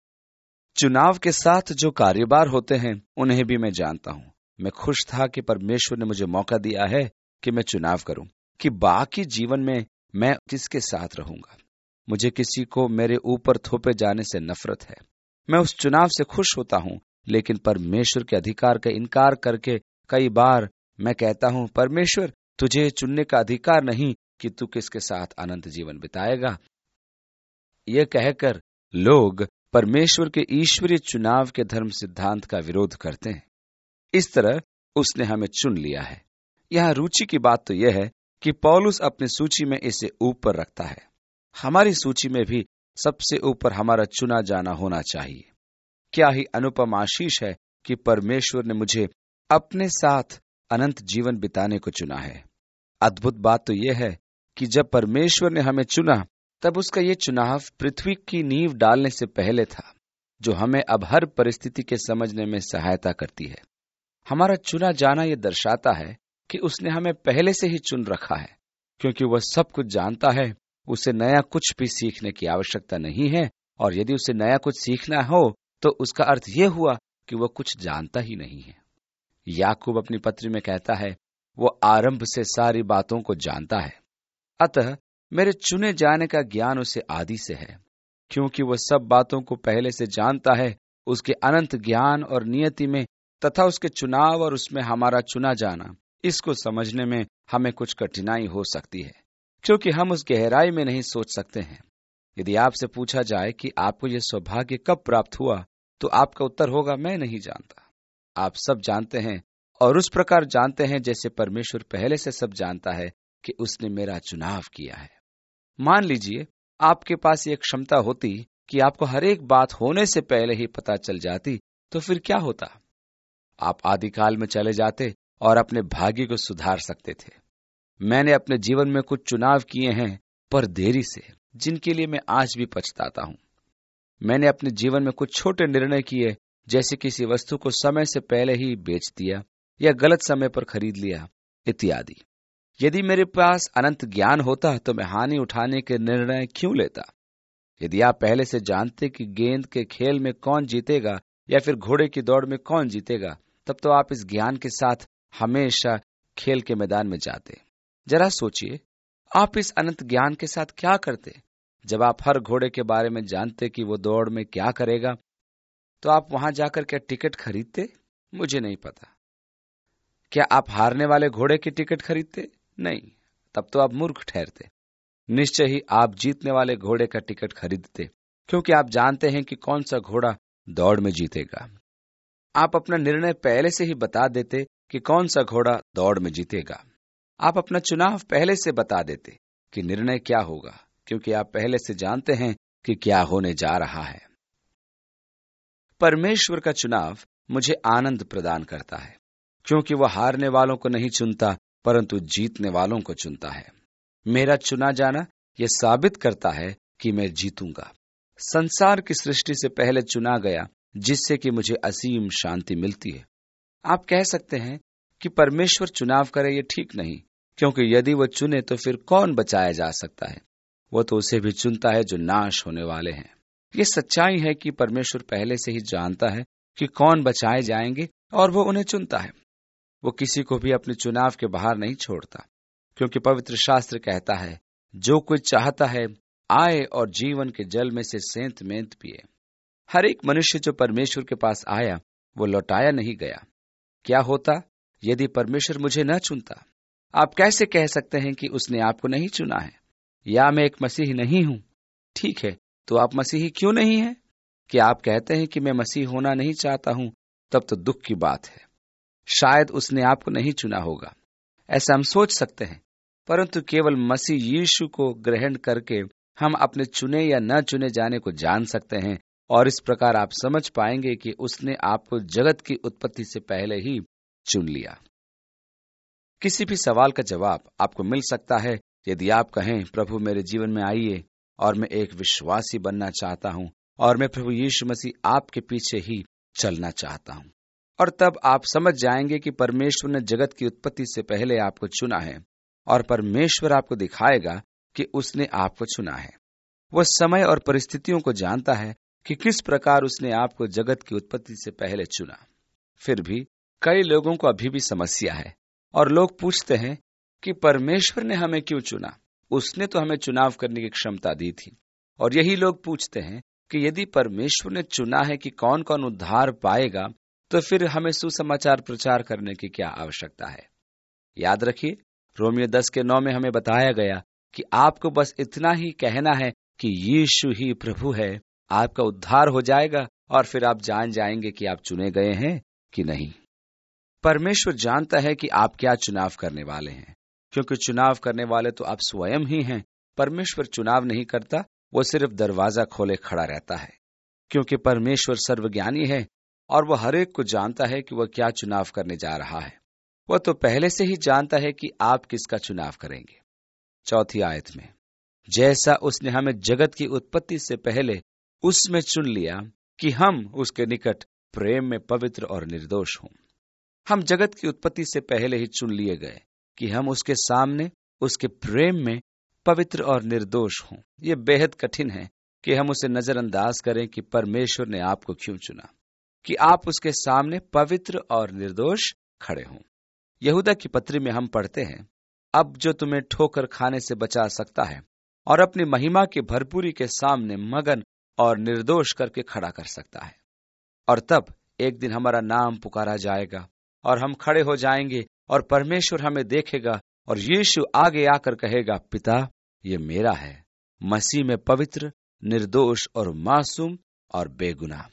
चुनाव के साथ जो कार्यभार होते हैं उन्हें भी मैं जानता हूं। मैं खुश था कि परमेश्वर ने मुझे मौका दिया है कि मैं चुनाव करूं कि बाकी जीवन में मैं किसके साथ रहूंगा। मुझे किसी को मेरे ऊपर थोपे जाने से नफरत है। मैं उस चुनाव से खुश होता हूं, लेकिन परमेश्वर के अधिकार का इनकार करके कई बार मैं कहता हूं, परमेश्वर तुझे चुनने का अधिकार नहीं कि तू किसके साथ अनंत जीवन बिताएगा। यह कहकर लोग परमेश्वर के ईश्वरीय चुनाव के धर्म सिद्धांत का विरोध करते हैं। इस तरह उसने हमें चुन लिया है। यहां रुचि की बात तो यह है कि पौलुस अपनी सूची में इसे ऊपर रखता है। हमारी सूची में भी सबसे ऊपर हमारा चुना जाना होना चाहिए। क्या ही अनुपम आशीष है कि परमेश्वर ने मुझे अपने साथ अनंत जीवन बिताने को चुना है। अद्भुत बात तो यह है कि जब परमेश्वर ने हमें चुना, तब उसका ये चुनाव पृथ्वी की नींव डालने से पहले था, जो हमें अब हर परिस्थिति के समझने में सहायता करती है। हमारा चुना जाना यह दर्शाता है कि उसने हमें पहले से ही चुन रखा है, क्योंकि वह सब कुछ जानता है। उसे नया कुछ भी सीखने की आवश्यकता नहीं है, और यदि उसे नया कुछ सीखना हो तो उसका अर्थ यह हुआ कि वह कुछ जानता ही नहीं है। याकूब अपनी पत्री में कहता है, वो आरंभ से सारी बातों को जानता है। अतः मेरे चुने जाने का ज्ञान उसे आदि से है, क्योंकि वह सब बातों को पहले से जानता है। उसके अनंत ज्ञान और नियति में तथा उसके चुनाव और उसमें हमारा चुना जाना, इसको समझने में हमें कुछ कठिनाई हो सकती है, क्योंकि हम उस गहराई में नहीं सोच सकते हैं। यदि आपसे पूछा जाए कि आपको यह सौभाग्य कब प्राप्त हुआ, तो आपका उत्तर होगा, मैं नहीं जानता। आप सब जानते हैं, और उस प्रकार जानते हैं जैसे परमेश्वर पहले से सब जानता है कि उसने मेरा चुनाव किया है। मान लीजिए आपके पास ये क्षमता होती कि आपको हर एक बात होने से पहले ही पता चल जाती, तो फिर क्या होता? आप आदिकाल में चले जाते और अपने भाग्य को सुधार सकते थे। मैंने अपने जीवन में कुछ चुनाव किए हैं, पर देरी से, जिनके लिए मैं आज भी पछताता हूं। मैंने अपने जीवन में कुछ छोटे निर्णय किए जैसे किसी वस्तु को समय से पहले ही बेच दिया या गलत समय पर खरीद लिया इत्यादि। यदि मेरे पास अनंत ज्ञान होता तो मैं हानि उठाने के निर्णय क्यों लेता? यदि आप पहले से जानते कि गेंद के खेल में कौन जीतेगा या फिर घोड़े की दौड़ में कौन जीतेगा, तब तो आप इस ज्ञान के साथ हमेशा खेल के मैदान में जाते। जरा सोचिए, आप इस अनंत ज्ञान के साथ क्या करते? जब आप हर घोड़े के बारे में जानते कि वो दौड़ में क्या करेगा, तो आप वहां जाकर क्या टिकट खरीदते? मुझे नहीं पता। क्या आप हारने वाले घोड़े की टिकट खरीदते? नहीं, तब तो आप मूर्ख ठहरते। निश्चय ही आप जीतने वाले घोड़े का टिकट खरीदते, क्योंकि आप जानते हैं कि कौन सा घोड़ा दौड़ में जीतेगा। आप अपना निर्णय पहले से ही बता देते कि कौन सा घोड़ा दौड़ में जीतेगा। आप अपना चुनाव पहले से बता देते कि निर्णय क्या होगा, क्योंकि आप पहले से जानते हैं कि क्या होने जा रहा है। परमेश्वर का चुनाव मुझे आनंद प्रदान करता है, क्योंकि वह हारने वालों को नहीं चुनता, परंतु जीतने वालों को चुनता है। मेरा चुना जाना यह साबित करता है कि मैं जीतूंगा। संसार की सृष्टि से पहले चुना गया, जिससे कि मुझे असीम शांति मिलती है। आप कह सकते हैं कि परमेश्वर चुनाव करे, ये ठीक नहीं, क्योंकि यदि वह चुने तो फिर कौन बचाया जा सकता है? वो तो उसे भी चुनता है जो नाश होने वाले हैं। ये सच्चाई है कि परमेश्वर पहले से ही जानता है कि कौन बचाए जाएंगे और वो उन्हें चुनता है। वो किसी को भी अपने चुनाव के बाहर नहीं छोड़ता, क्योंकि पवित्र शास्त्र कहता है, जो कोई चाहता है आए और जीवन के जल में से सेंत मेंत पिए। हर एक मनुष्य जो परमेश्वर के पास आया वो लौटाया नहीं गया। क्या होता यदि परमेश्वर मुझे न चुनता? आप कैसे कह सकते हैं कि उसने आपको नहीं चुना है? या मैं एक मसीही नहीं हूं? ठीक है, तो आप मसीही क्यों नहीं हैं? कि आप कहते हैं कि मैं मसीह होना नहीं चाहता हूं, तब तो दुख की बात है। शायद उसने आपको नहीं चुना होगा, ऐसा हम सोच सकते हैं, परंतु केवल मसीह यीशु को ग्रहण करके हम अपने चुने या न चुने जाने को जान सकते हैं, और इस प्रकार आप समझ पाएंगे कि उसने आपको जगत की उत्पत्ति से पहले ही चुन लिया। किसी भी सवाल का जवाब आपको मिल सकता है यदि आप कहें, प्रभु मेरे जीवन में आइए और मैं एक विश्वासी बनना चाहता हूं और मैं प्रभु यीशु मसीह आपके पीछे ही चलना चाहता हूं। और तब आप समझ जाएंगे कि परमेश्वर ने जगत की उत्पत्ति से पहले आपको चुना है, और परमेश्वर आपको दिखाएगा कि उसने आपको चुना है। वह समय और परिस्थितियों को जानता है कि किस प्रकार उसने आपको जगत की उत्पत्ति से पहले चुना। फिर भी कई लोगों को अभी भी समस्या है, और लोग पूछते हैं कि परमेश्वर ने हमें क्यों चुना? उसने तो हमें चुनाव करने की क्षमता दी थी। और यही लोग पूछते हैं कि यदि परमेश्वर ने चुना है कि कौन कौन उद्धार पाएगा, तो फिर हमें सुसमाचार प्रचार करने की क्या आवश्यकता है? याद रखिए, रोमियो दस के नौ में हमें बताया गया कि आपको बस इतना ही कहना है कि यीशु ही प्रभु है, आपका उद्धार हो जाएगा, और फिर आप जान जाएंगे कि आप चुने गए हैं कि नहीं। परमेश्वर जानता है कि आप क्या चुनाव करने वाले हैं, क्योंकि चुनाव करने वाले तो आप स्वयं ही हैं। परमेश्वर चुनाव नहीं करता, वो सिर्फ दरवाजा खोले खड़ा रहता है, क्योंकि परमेश्वर सर्वज्ञानी है और वह हर एक को जानता है कि वह क्या चुनाव करने जा रहा है। वह तो पहले से ही जानता है कि आप किसका चुनाव करेंगे। चौथी आयत में, जैसा उसने हमें जगत की उत्पत्ति से पहले उसमें चुन लिया कि हम उसके निकट प्रेम में पवित्र और निर्दोष हों। हम जगत की उत्पत्ति से पहले ही चुन लिए गए कि हम उसके सामने उसके प्रेम में पवित्र और निर्दोष हों। यह बेहद कठिन है कि हम उसे नजरअंदाज करें कि परमेश्वर ने आपको क्यों चुना, कि आप उसके सामने पवित्र और निर्दोष खड़े हों। यहूदा की पत्री में हम पढ़ते हैं, अब जो तुम्हें ठोकर खाने से बचा सकता है और अपनी महिमा की भरपूरी के सामने मगन और निर्दोष करके खड़ा कर सकता है। और तब एक दिन हमारा नाम पुकारा जाएगा और हम खड़े हो जाएंगे और परमेश्वर हमें देखेगा और यीशु आगे आकर कहेगा, पिता ये मेरा है, मसीह में पवित्र, निर्दोष और मासूम और बेगुनाह।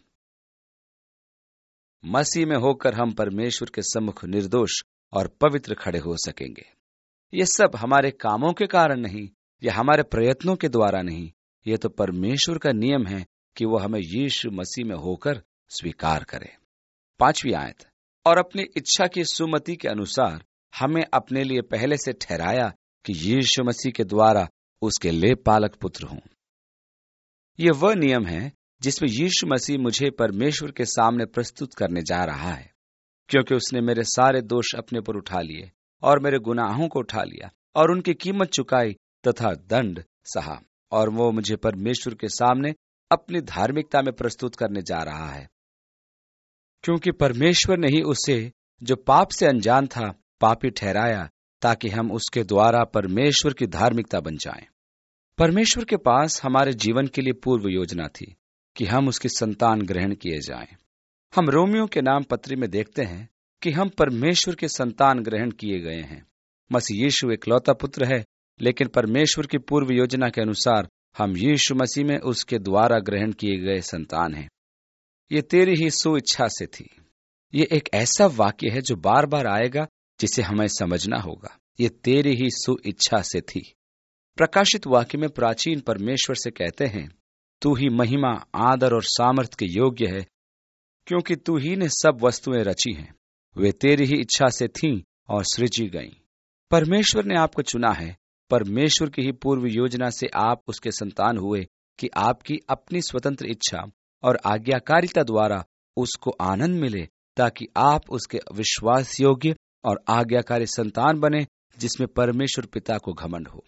मसीह में होकर हम परमेश्वर के सम्मुख निर्दोष और पवित्र खड़े हो सकेंगे। ये सब हमारे कामों के कारण नहीं, या हमारे प्रयत्नों के द्वारा नहीं, ये तो परमेश्वर का नियम है कि वो हमें यीशु मसीह में होकर स्वीकार करे। पांचवी आयत, और अपनी इच्छा की सुमति के अनुसार हमें अपने लिए पहले से ठहराया कि यीशु मसीह के द्वारा उसके ले पालक पुत्र हों। ये वह नियम है जिसमें यीशु मसीह मुझे परमेश्वर के सामने प्रस्तुत करने जा रहा है, क्योंकि उसने मेरे सारे दोष अपने पर उठा लिए और मेरे गुनाहों को उठा लिया और उनकी कीमत चुकाई तथा दंड सहा, और वो मुझे परमेश्वर के सामने अपनी धार्मिकता में प्रस्तुत करने जा रहा है। क्योंकि परमेश्वर ने ही उसे, जो पाप से अनजान था, पापी ठहराया, ताकि हम उसके द्वारा परमेश्वर की धार्मिकता बन जाएं। परमेश्वर के पास हमारे जीवन के लिए पूर्व योजना थी कि हम उसकी संतान ग्रहण किए जाएं। हम रोमियो के नाम पत्री में देखते हैं कि हम परमेश्वर के संतान ग्रहण किए गए हैं। मसीह यीशु इकलौता पुत्र है, लेकिन परमेश्वर की पूर्व योजना के अनुसार हम यीशु मसीह में उसके द्वारा ग्रहण किए गए संतान हैं। ये तेरी ही सुइच्छा से थी। ये एक ऐसा वाक्य है जो बार बार आएगा, जिसे हमें समझना होगा। ये तेरी ही सुइच्छा से थी। प्रकाशित वाक्य में प्राचीन परमेश्वर से कहते हैं, तू ही महिमा, आदर और सामर्थ के योग्य है, क्योंकि तू ही ने सब वस्तुएं रची हैं। वे तेरी ही इच्छा से थीं और सृजी गईं। परमेश्वर ने आपको चुना है। परमेश्वर की ही पूर्व योजना से आप उसके संतान हुए कि आपकी अपनी स्वतंत्र इच्छा और आज्ञाकारिता द्वारा उसको आनंद मिले, ताकि आप उसके विश्वास योग्य और आज्ञाकारी संतान बने, जिसमें परमेश्वर पिता को घमंड हो।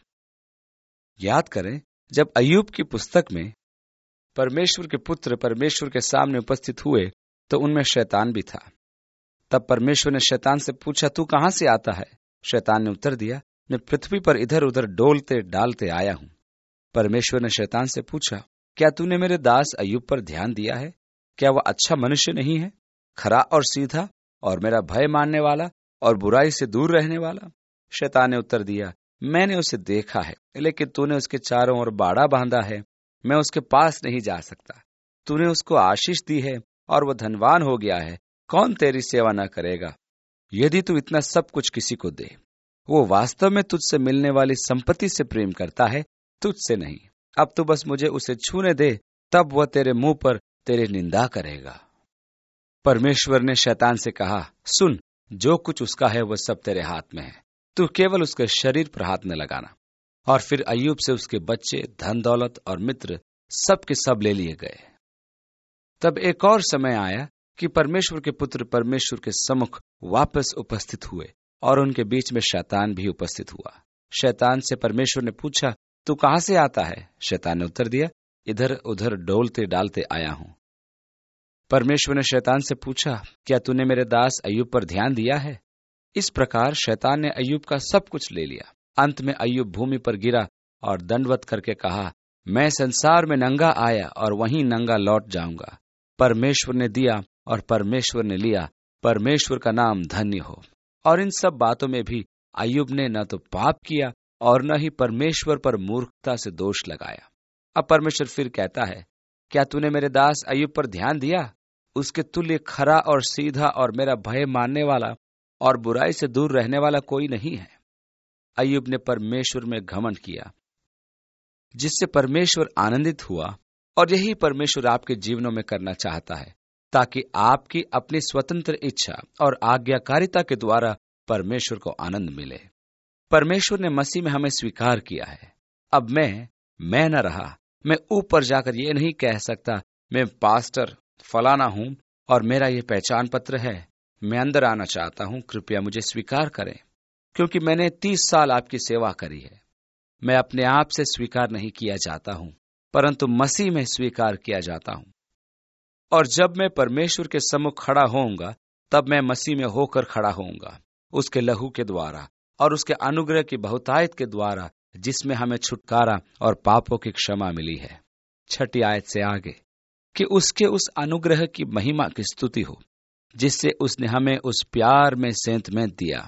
याद करें, जब अय्यूब की पुस्तक में परमेश्वर के पुत्र परमेश्वर के सामने उपस्थित हुए, तो उनमें शैतान भी था। तब परमेश्वर ने शैतान से पूछा, तू कहां से आता है? शैतान ने उत्तर दिया, मैं पृथ्वी पर इधर उधर डोलते डालते आया हूं। परमेश्वर ने शैतान से पूछा, क्या तूने मेरे दास अय्यूब पर ध्यान दिया है? क्या वह अच्छा मनुष्य नहीं है, खरा और सीधा और मेरा भय मानने वाला और बुराई से दूर रहने वाला? शैतान ने उत्तर दिया, मैंने उसे देखा है, लेकिन तूने उसके चारों ओर बाड़ा बांधा है। मैं उसके पास नहीं जा सकता। तूने उसको आशीष दी है और वह धनवान हो गया है। कौन तेरी सेवा न करेगा? यदि तू इतना सब कुछ किसी को दे, वो वास्तव में तुझसे मिलने वाली संपत्ति से प्रेम करता है, तुझसे नहीं। अब तू बस मुझे उसे छूने दे, तब वह तेरे मुंह पर तेरी निंदा करेगा। परमेश्वर ने शैतान से कहा, सुन, जो कुछ उसका है वह सब तेरे हाथ में है। तू केवल उसके शरीर पर हाथ न लगाना। और फिर अय्यूब से उसके बच्चे, धन दौलत और मित्र सब के सब ले लिए गए। तब एक और समय आया कि परमेश्वर के पुत्र परमेश्वर के सम्मुख वापस उपस्थित हुए, और उनके बीच में शैतान भी उपस्थित हुआ। शैतान से परमेश्वर ने पूछा, तू कहां से आता है? शैतान ने उत्तर दिया, इधर उधर डोलते डालते आया हूं। परमेश्वर ने शैतान से पूछा, क्या तूने मेरे दास अय्यूब पर ध्यान दिया है? इस प्रकार शैतान ने अय्यूब का सब कुछ ले लिया। अंत में अय्यूब भूमि पर गिरा और दंडवत करके कहा, मैं संसार में नंगा आया और वहीं नंगा लौट जाऊंगा। परमेश्वर ने दिया और परमेश्वर ने लिया, परमेश्वर का नाम धन्य हो। और इन सब बातों में भी अय्यूब ने न तो पाप किया और न ही परमेश्वर पर मूर्खता से दोष लगाया। अब परमेश्वर फिर कहता है, क्या तूने मेरे दास अय्यूब पर ध्यान दिया? उसके तुल्य खरा और सीधा और मेरा भय मानने वाला और बुराई से दूर रहने वाला कोई नहीं है। अय्यूब ने परमेश्वर में घमंड किया, जिससे परमेश्वर आनंदित हुआ, और यही परमेश्वर आपके जीवनों में करना चाहता है, ताकि आपकी अपनी स्वतंत्र इच्छा और आज्ञाकारिता के द्वारा परमेश्वर को आनंद मिले। परमेश्वर ने मसीह में हमें स्वीकार किया है। अब मैं मैं न रहा। मैं ऊपर जाकर ये नहीं कह सकता, मैं पास्टर फलाना हूं और मेरा ये पहचान पत्र है। मैं अंदर आना चाहता हूं, कृपया मुझे स्वीकार करें, क्योंकि मैंने तीस साल आपकी सेवा करी है। मैं अपने आप से स्वीकार नहीं किया जाता हूं, परंतु मसीह में स्वीकार किया जाता हूं। और जब मैं परमेश्वर के सम्मुख खड़ा होऊंगा, तब मैं मसीह में होकर खड़ा होऊंगा, उसके लहू के द्वारा और उसके अनुग्रह की बहुतायत के द्वारा, जिसमें हमें छुटकारा और पापों की क्षमा मिली है। छठी आयत से आगे, कि उसके उस अनुग्रह की महिमा की स्तुति हो, जिससे उसने हमें उस प्यार में सेंत में दिया।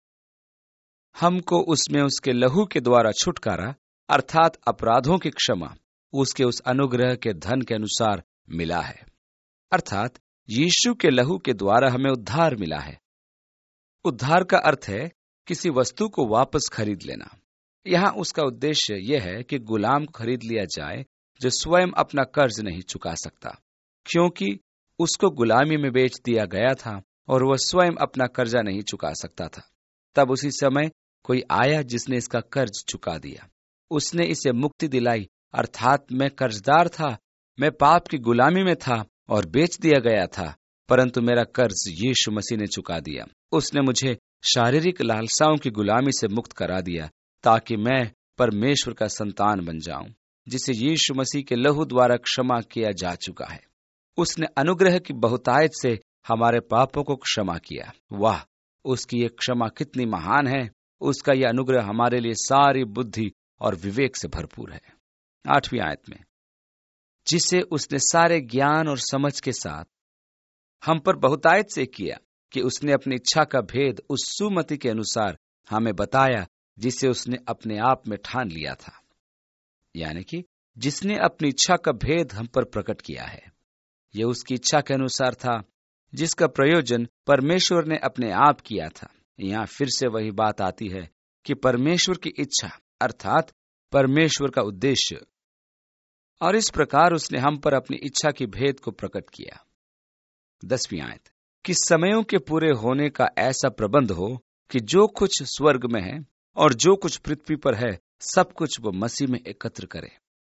हमको उसमें उसके लहू के द्वारा छुटकारा, अर्थात अपराधों की क्षमा, उसके उस अनुग्रह के धन के अनुसार मिला है। अर्थात यीशु के लहू के द्वारा हमें उद्धार मिला है। उद्धार का अर्थ है किसी वस्तु को वापस खरीद लेना। यहाँ उसका उद्देश्य यह है कि गुलाम को खरीद लिया जाए, जो स्वयं अपना कर्ज नहीं चुका सकता, क्योंकि उसको गुलामी में बेच दिया गया था और वह स्वयं अपना कर्जा नहीं चुका सकता था। तब उसी समय कोई आया जिसने इसका कर्ज चुका दिया। उसने इसे मुक्ति दिलाई, अर्थात मैं कर्जदार था मैं पाप की गुलामी में था और बेच दिया गया था, परंतु मेरा कर्ज यीशु मसीह ने चुका दिया। उसने मुझे शारीरिक लालसाओं की गुलामी से मुक्त करा दिया, ताकि मैं परमेश्वर का संतान बन जाऊं, जिसे यीशु मसीह के लहू द्वारा क्षमा किया जा चुका है। उसने अनुग्रह की बहुतायत से हमारे पापों को क्षमा किया। वाह, उसकी ये क्षमा कितनी महान है! उसका यह अनुग्रह हमारे लिए सारी बुद्धि और विवेक से भरपूर है। आठवीं आयत में, जिसे उसने सारे ज्ञान और समझ के साथ हम पर बहुतायत से किया, कि उसने अपनी इच्छा का भेद उस सुमति के अनुसार हमें बताया, जिसे उसने अपने आप में ठान लिया था। यानी कि जिसने अपनी इच्छा का भेद हम पर प्रकट किया है, यह उसकी इच्छा के अनुसार था, जिसका प्रयोजन परमेश्वर ने अपने आप किया था। यहाँ फिर से वही बात आती है कि परमेश्वर की इच्छा अर्थात परमेश्वर का उद्देश्य, और इस प्रकार उसने हम पर अपनी इच्छा की भेद को प्रकट किया। दसवीं आयत, कि समयों के पूरे होने का ऐसा प्रबंध हो कि जो कुछ स्वर्ग में है और जो कुछ पृथ्वी पर है, सब कुछ वो मसीह में एकत्र करे।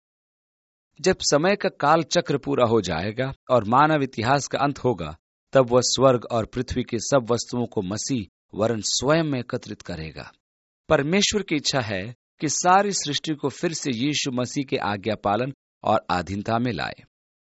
जब समय का काल चक्र पूरा हो जाएगा और मानव इतिहास का अंत होगा, तब वह स्वर्ग और पृथ्वी की सब वस्तुओं को मसीह वरन स्वयं में एकत्रित करेगा। परमेश्वर की इच्छा है कि सारी सृष्टि को फिर से यीशु मसीह के आज्ञा पालन और अधीनता में लाए।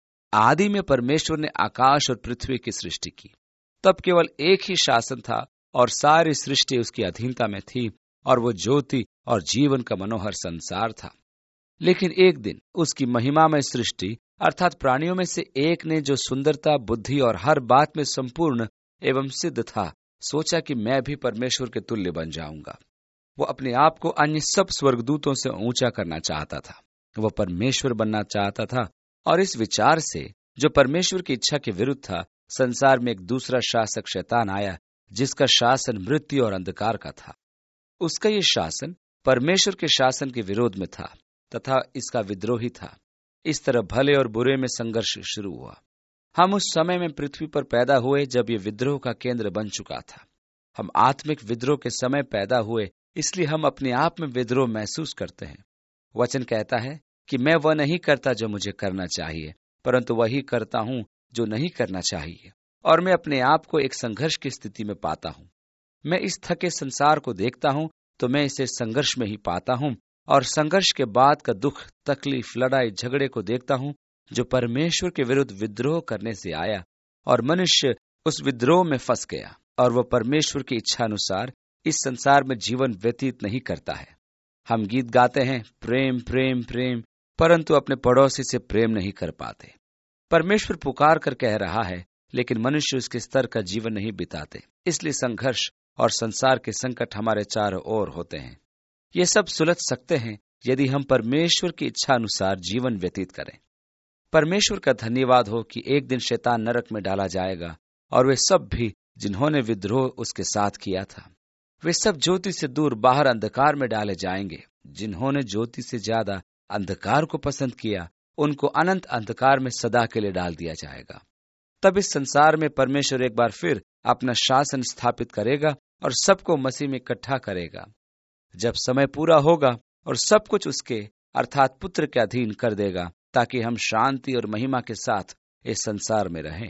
आदि में परमेश्वर ने आकाश और पृथ्वी की सृष्टि की, तब केवल एक ही शासन था और सारी सृष्टि उसकी अधीनता में थी, और वो ज्योति और जीवन का मनोहर संसार था। लेकिन एक दिन उसकी महिमामय सृष्टि अर्थात प्राणियों में से एक ने, जो सुंदरता, बुद्धि और हर बात में संपूर्ण एवं सिद्ध था, सोचा कि मैं भी परमेश्वर के तुल्य बन जाऊंगा। वो अपने आप को अन्य सब स्वर्गदूतों से ऊंचा करना चाहता था। वह परमेश्वर बनना चाहता था, और इस विचार से, जो परमेश्वर की इच्छा के विरुद्ध था, संसार में एक दूसरा शासक शैतान आया, जिसका शासन मृत्यु और अंधकार का था। उसका ये शासन परमेश्वर के शासन के विरोध में था तथा इसका विद्रोही था। इस तरह भले और बुरे में संघर्ष शुरू हुआ। हम उस समय में पृथ्वी पर पैदा हुए जब ये विद्रोह का केंद्र बन चुका था। हम आत्मिक विद्रोह के समय पैदा हुए, इसलिए हम अपने आप में विद्रोह महसूस करते हैं। वचन कहता है कि मैं वह नहीं करता जो मुझे करना चाहिए, परंतु वही करता हूं जो नहीं करना चाहिए, और मैं अपने आप को एक संघर्ष की स्थिति में पाता हूं। मैं इस थके संसार को देखता हूं तो मैं इसे संघर्ष में ही पाता हूं, और संघर्ष के बाद का दुख, तकलीफ, लड़ाई झगड़े को देखता हूं, जो परमेश्वर के विरुद्ध विद्रोह करने से आया, और मनुष्य उस विद्रोह में फंस गया, और वह परमेश्वर की इच्छा अनुसार इस संसार में जीवन व्यतीत नहीं करता है। हम गीत गाते हैं, प्रेम प्रेम प्रेम, परंतु अपने पड़ोसी से प्रेम नहीं कर पाते। परमेश्वर पुकार कर कह रहा है, लेकिन मनुष्य उसके स्तर का जीवन नहीं बिताते। इसलिए संघर्ष और संसार के संकट हमारे चारों ओर होते हैं। ये सब सुलझ सकते हैं यदि हम परमेश्वर की इच्छा अनुसार जीवन व्यतीत करें। परमेश्वर का धन्यवाद हो कि एक दिन शैतान नरक में डाला जाएगा, और वे सब भी जिन्होंने विद्रोह उसके साथ किया था, वे सब ज्योति से दूर बाहर अंधकार में डाले जाएंगे। जिन्होंने ज्योति से ज्यादा अंधकार को पसंद किया, उनको अनंत अंधकार में सदा के लिए डाल दिया जाएगा। तब इस संसार में परमेश्वर एक बार फिर अपना शासन स्थापित करेगा और सबको मसीह में इकट्ठा करेगा। जब समय पूरा होगा और सब कुछ उसके अर्थात पुत्र के अधीन कर देगा, ताकि हम शांति और महिमा के साथ इस संसार में रहें।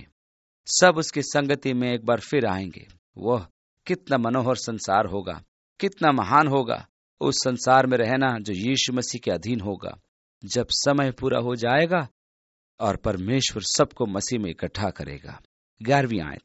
सब उसकी संगति में एक बार फिर आएंगे। वह कितना मनोहर संसार होगा, कितना महान होगा उस संसार में रहना जो यीशु मसीह के अधीन होगा, जब समय पूरा हो जाएगा और परमेश्वर सबको मसीह में इकट्ठा करेगा। ग्यारहवीं आयत,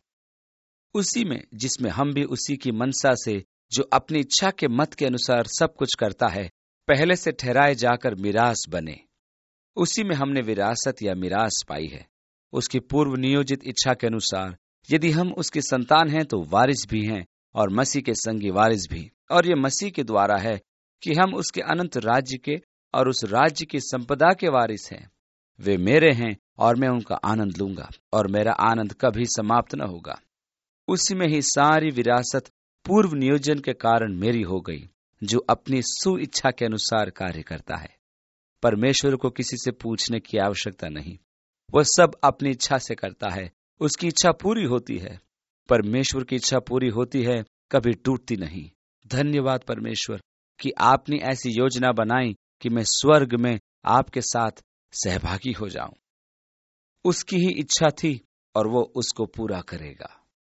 उसी में जिसमें हम भी उसी की मनसा से, जो अपनी इच्छा के मत के अनुसार सब कुछ करता है, पहले से ठहराए जाकर मिरास बने। उसी में हमने विरासत या मिरास पाई है, उसकी पूर्व नियोजित इच्छा के अनुसार। यदि हम उसके संतान हैं तो वारिस भी हैं, और मसीह के संगी वारिस भी। और ये मसीह के द्वारा है कि हम उसके अनंत राज्य के और उस राज्य की संपदा के वारिस हैं। वे मेरे हैं और मैं उनका आनंद लूंगा, और मेरा आनंद कभी समाप्त न होगा। उसी में ही सारी विरासत पूर्व नियोजन के कारण मेरी हो गई, जो अपनी सुइच्छा के अनुसार कार्य करता है। परमेश्वर को किसी से पूछने की आवश्यकता नहीं, वह सब अपनी इच्छा से करता है। उसकी इच्छा पूरी होती है। परमेश्वर की इच्छा पूरी होती है, कभी टूटती नहीं। धन्यवाद परमेश्वर कि आपने ऐसी योजना बनाई कि मैं स्वर्ग में आपके साथ सहभागी हो जाऊं। उसकी ही इच्छा थी और वो उसको पूरा करेगा।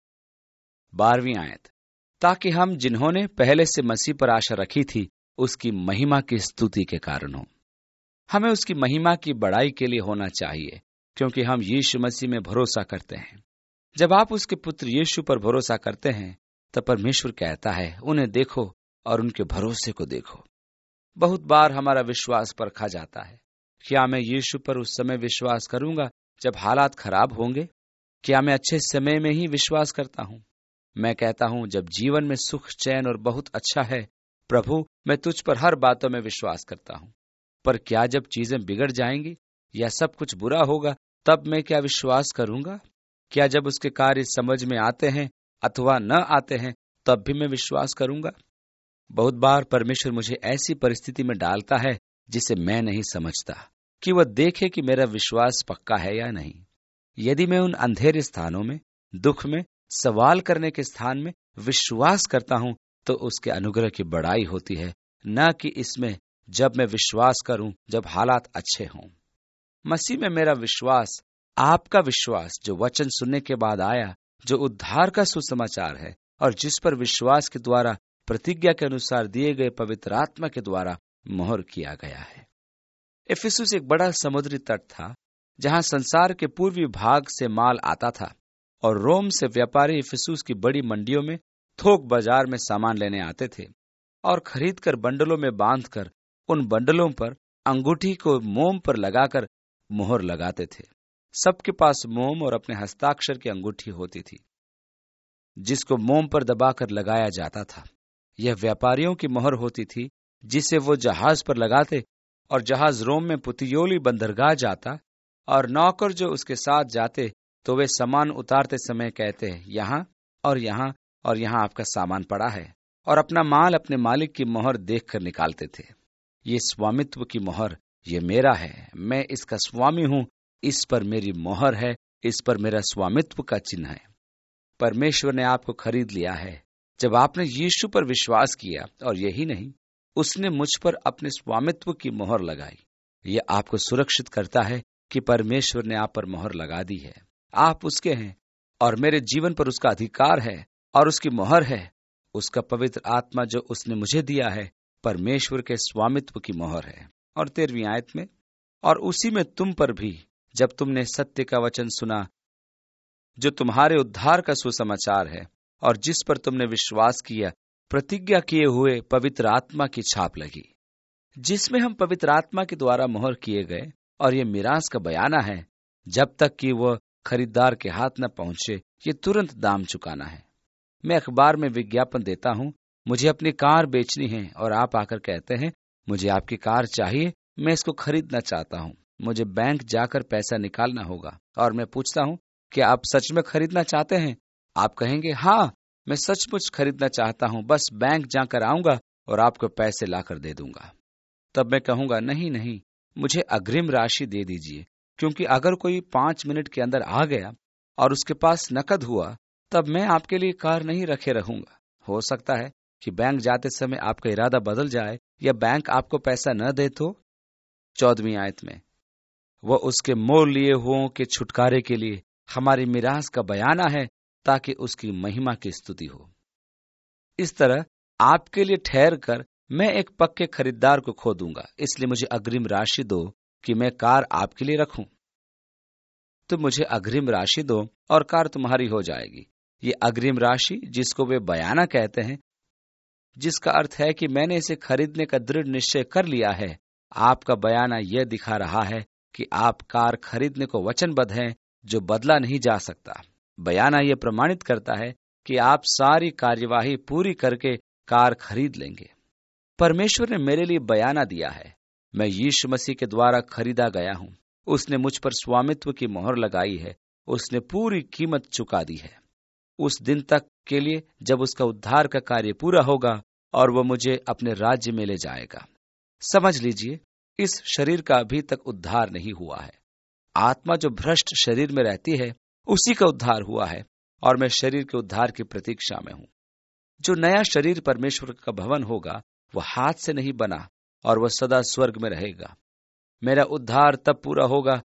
बारहवीं आयत, ताकि हम जिन्होंने पहले से मसीह पर आशा रखी थी उसकी महिमा की स्तुति के कारण हो। हमें उसकी महिमा की बड़ाई के लिए होना चाहिए, क्योंकि हम यीशु मसीह में भरोसा करते हैं। जब आप उसके पुत्र यीशु पर भरोसा करते हैं तब परमेश्वर कहता है, उन्हें देखो और उनके भरोसे को देखो। बहुत बार हमारा विश्वास परखा जाता है। क्या मैं यीशु पर उस समय विश्वास करूंगा जब हालात खराब होंगे? क्या मैं अच्छे समय में ही विश्वास करता हूं? मैं कहता हूं, जब जीवन में सुख, चैन और बहुत अच्छा है, प्रभु मैं तुझ पर हर बातों में विश्वास करता हूं। पर क्या जब चीजें बिगड़ जाएंगी या सब कुछ बुरा होगा, तब मैं क्या विश्वास करूंगा? क्या जब उसके कार्य समझ में आते हैं अथवा न आते हैं तब भी मैं विश्वास करूंगा? बहुत बार परमेश्वर मुझे ऐसी परिस्थिति में डालता है जिसे मैं नहीं समझता, कि वह देखे कि मेरा विश्वास पक्का है या नहीं। यदि मैं उन अंधेरे स्थानों में, दुख में, सवाल करने के स्थान में विश्वास करता हूं, तो उसके अनुग्रह की बड़ाई होती है, न कि इसमें जब मैं विश्वास करूं जब हालात अच्छे हों। मसीह में मेरा विश्वास, आपका विश्वास जो वचन सुनने के बाद आया, जो उद्धार का सुसमाचार है और जिस पर विश्वास के द्वारा प्रतिज्ञा के अनुसार दिए गए पवित्र आत्मा के द्वारा मोहर किया गया है। इफिसुस एक बड़ा समुद्री तट था जहां संसार के पूर्वी भाग से माल आता था, और रोम से व्यापारी इफिसुस की बड़ी मंडियों में, थोक बाजार में सामान लेने आते थे और खरीदकर बंडलों में बांधकर उन बंडलों पर अंगूठी को मोम पर लगाकर मोहर लगाते थे। सबके पास मोम और अपने हस्ताक्षर की अंगूठी होती थी, जिसको मोम पर दबाकर लगाया जाता था। यह व्यापारियों की मोहर होती थी, जिसे वो जहाज पर लगाते, और जहाज रोम में पुतियोली बंदरगाह जाता, और नौकर जो उसके साथ जाते तो वे सामान उतारते समय कहते, यहाँ और यहाँ और यहाँ आपका सामान पड़ा है, और अपना माल अपने मालिक की मोहर देखकर निकालते थे। ये स्वामित्व की मोहर, ये मेरा है, मैं इसका स्वामी हूं, इस पर मेरी मोहर है, इस पर मेरा स्वामित्व का चिन्ह है। परमेश्वर ने आपको खरीद लिया है जब आपने यीशु पर विश्वास किया, और यही नहीं, उसने मुझ पर अपने स्वामित्व की मोहर लगाई। यह आपको सुरक्षित करता है कि परमेश्वर ने आप पर मोहर लगा दी है, आप उसके हैं, और मेरे जीवन पर उसका अधिकार है और उसकी मोहर है। उसका पवित्र आत्मा जो उसने मुझे दिया है, परमेश्वर के स्वामित्व की मोहर है। और तेरहवीं आयत में, और उसी में तुम पर भी, जब तुमने सत्य का वचन सुना, जो तुम्हारे उद्धार का सुसमाचार है, और जिस पर तुमने विश्वास किया, प्रतिज्ञा किए हुए पवित्र आत्मा की छाप लगी, जिसमें हम पवित्र आत्मा के द्वारा मोहर किए गए। और ये मिरास का बयाना है, जब तक कि वह खरीदार के हाथ न पहुंचे, ये तुरंत दाम चुकाना है। मैं अखबार में विज्ञापन देता हूं, मुझे अपनी कार बेचनी है, और आप आकर कहते हैं, मुझे आपकी कार चाहिए, मैं इसको खरीदना चाहता हूं। मुझे बैंक जाकर पैसा निकालना होगा, और मैं पूछता हूं, क्या आप सच में खरीदना चाहते हैं? आप कहेंगे, हाँ, मैं सचमुच खरीदना चाहता हूं, बस बैंक जाकर आऊंगा और आपको पैसे लाकर दे दूंगा। तब मैं कहूंगा, नहीं नहीं, मुझे अग्रिम राशि दे दीजिए, क्योंकि अगर कोई पांच मिनट के अंदर आ गया और उसके पास नकद हुआ, तब मैं आपके लिए कार नहीं रखे रहूंगा। हो सकता है कि बैंक जाते समय आपका इरादा बदल जाए या बैंक आपको पैसा न दे तो। चौदहवीं आयत में, वह उसके मोल लिए हुओं के छुटकारे के लिए हमारी मिरास का बयाना है, ताकि उसकी महिमा की स्तुति हो। इस तरह आपके लिए ठहर कर मैं एक पक्के खरीदार को खो दूंगा, इसलिए मुझे अग्रिम राशि दो कि मैं कार आपके लिए रखूं। तो मुझे अग्रिम राशि दो और कार तुम्हारी हो जाएगी। ये अग्रिम राशि, जिसको वे बयाना कहते हैं, जिसका अर्थ है कि मैंने इसे खरीदने का दृढ़ निश्चय कर लिया है। आपका बयाना यह दिखा रहा है कि आप कार खरीदने को वचनबद्ध हैं, जो बदला नहीं जा सकता। बयाना यह प्रमाणित करता है कि आप सारी कार्यवाही पूरी करके कार खरीद लेंगे। परमेश्वर ने मेरे लिए बयाना दिया है, मैं यीशु मसीह के द्वारा खरीदा गया हूं। उसने मुझ पर स्वामित्व की मोहर लगाई है, उसने पूरी कीमत चुका दी है, उस दिन तक के लिए जब उसका उद्धार का कार्य पूरा होगा और वह मुझे अपने राज्य में ले जाएगा। समझ लीजिए, इस शरीर का अभी तक उद्धार नहीं हुआ है। आत्मा जो भ्रष्ट शरीर में रहती है, उसी का उद्धार हुआ है, और मैं शरीर के उद्धार की प्रतीक्षा में हूं। जो नया शरीर परमेश्वर का भवन होगा, वह हाथ से नहीं बना, और वह सदा स्वर्ग में रहेगा। मेरा उद्धार तब पूरा होगा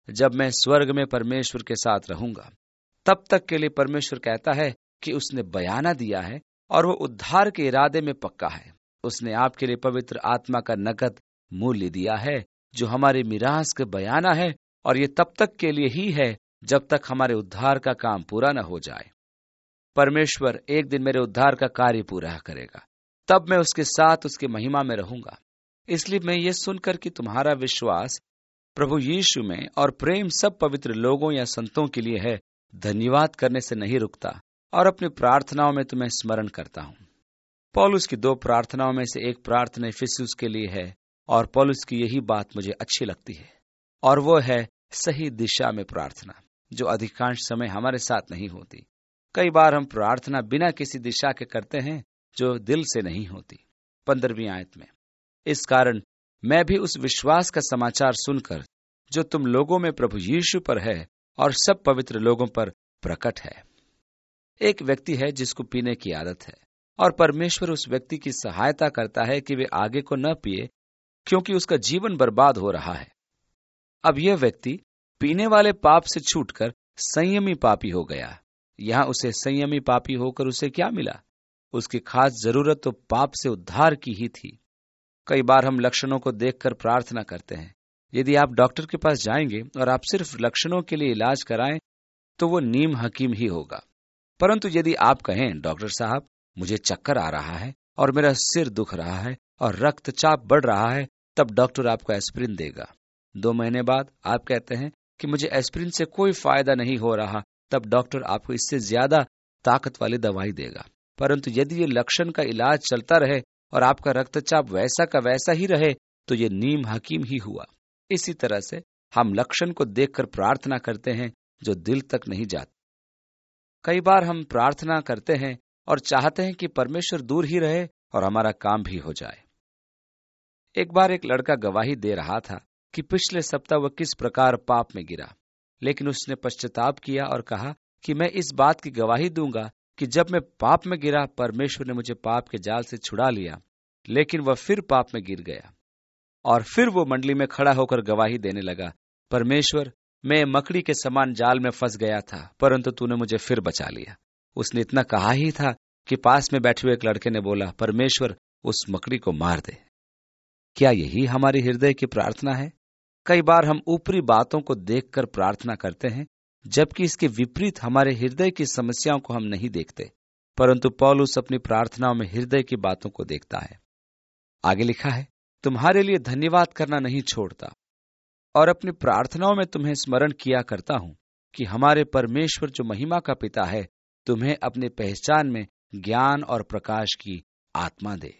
जब मैं स्वर्ग में परमेश्वर के साथ रहूंगा। तब तक के लिए परमेश्वर कहता है कि उसने बयाना दिया है और वो उद्धार के इरादे में पक्का है। उसने आपके लिए पवित्र आत्मा का नकद मूल्य दिया है जो हमारे मिरास का बयाना है, और ये तब तक के लिए ही है जब तक हमारे उद्धार का काम पूरा न हो जाए। परमेश्वर एक दिन मेरे उद्धार का कार्य पूरा करेगा, तब मैं उसके साथ उसकी महिमा में रहूंगा। इसलिए मैं ये सुनकर कि तुम्हारा विश्वास प्रभु यीशु में और प्रेम सब पवित्र लोगों या संतों के लिए है, धन्यवाद करने से नहीं रुकता और अपनी प्रार्थनाओं में तुम्हें स्मरण करता हूं। पौलुस की दो प्रार्थनाओं में से एक प्रार्थना इफिसुस के लिए है, और पौलुस की यही बात मुझे अच्छी लगती है, और वो है सही दिशा में प्रार्थना, जो अधिकांश समय हमारे साथ नहीं होती। कई बार हम प्रार्थना बिना किसी दिशा के करते हैं जो दिल से नहीं होती। पंद्रहवीं आयत में, इस कारण मैं भी उस विश्वास का समाचार सुनकर जो तुम लोगों में प्रभु यीशु पर है और सब पवित्र लोगों पर प्रकट है। एक व्यक्ति है जिसको पीने की आदत है, और परमेश्वर उस व्यक्ति की सहायता करता है कि वे आगे को न पिए, क्योंकि उसका जीवन बर्बाद हो रहा है। अब यह व्यक्ति पीने वाले पाप से छूटकर संयमी पापी हो गया। यहां उसे संयमी पापी होकर उसे क्या मिला? उसकी खास जरूरत तो पाप से उद्धार की ही थी। कई बार हम लक्षणों को देखकर प्रार्थना करते हैं। यदि आप डॉक्टर के पास जाएंगे और आप सिर्फ लक्षणों के लिए इलाज कराएं, तो वो नीम हकीम ही होगा। परंतु यदि आप कहें, डॉक्टर साहब मुझे चक्कर आ रहा है और मेरा सिर दुख रहा है और रक्तचाप बढ़ रहा है, तब डॉक्टर आपको एस्पिरिन देगा। दो महीने बाद आप कहते हैं कि मुझे एस्पिरिन से कोई फायदा नहीं हो रहा, तब डॉक्टर आपको इससे ज्यादा ताकत वाली दवाई देगा। परंतु यदि ये लक्षण का इलाज चलता रहे और आपका रक्तचाप वैसा का वैसा ही रहे, तो ये नीम हकीम ही हुआ। इसी तरह से हम लक्षण को देखकर प्रार्थना करते हैं जो दिल तक नहीं जाती। कई बार हम प्रार्थना करते हैं और चाहते हैं कि परमेश्वर दूर ही रहे और हमारा काम भी हो जाए। एक बार एक लड़का गवाही दे रहा था कि पिछले सप्ताह वह किस प्रकार पाप में गिरा, लेकिन उसने पश्चाताप किया और कहा कि मैं इस बात की गवाही दूंगा कि जब मैं पाप में गिरा, परमेश्वर ने मुझे पाप के जाल से छुड़ा लिया, लेकिन वह फिर पाप में गिर गया। और फिर वो मंडली में खड़ा होकर गवाही देने लगा, परमेश्वर, मैं मकड़ी के समान जाल में फंस गया था, परंतु तूने मुझे फिर बचा लिया। उसने इतना कहा ही था कि पास में बैठे हुए एक लड़के ने बोला, परमेश्वर, उस मकड़ी को मार दे। क्या यही हमारी हृदय की प्रार्थना है? कई बार हम ऊपरी बातों को देखकर प्रार्थना करते हैं, जबकि इसके विपरीत हमारे हृदय की समस्याओं को हम नहीं देखते। परंतु पौलुस अपनी प्रार्थनाओं में हृदय की बातों को देखता है। आगे लिखा है, तुम्हारे लिए धन्यवाद करना नहीं छोड़ता, और अपनी प्रार्थनाओं में तुम्हें स्मरण किया करता हूं कि हमारे परमेश्वर जो महिमा का पिता है, तुम्हें अपनी पहचान में ज्ञान और प्रकाश की आत्मा दे।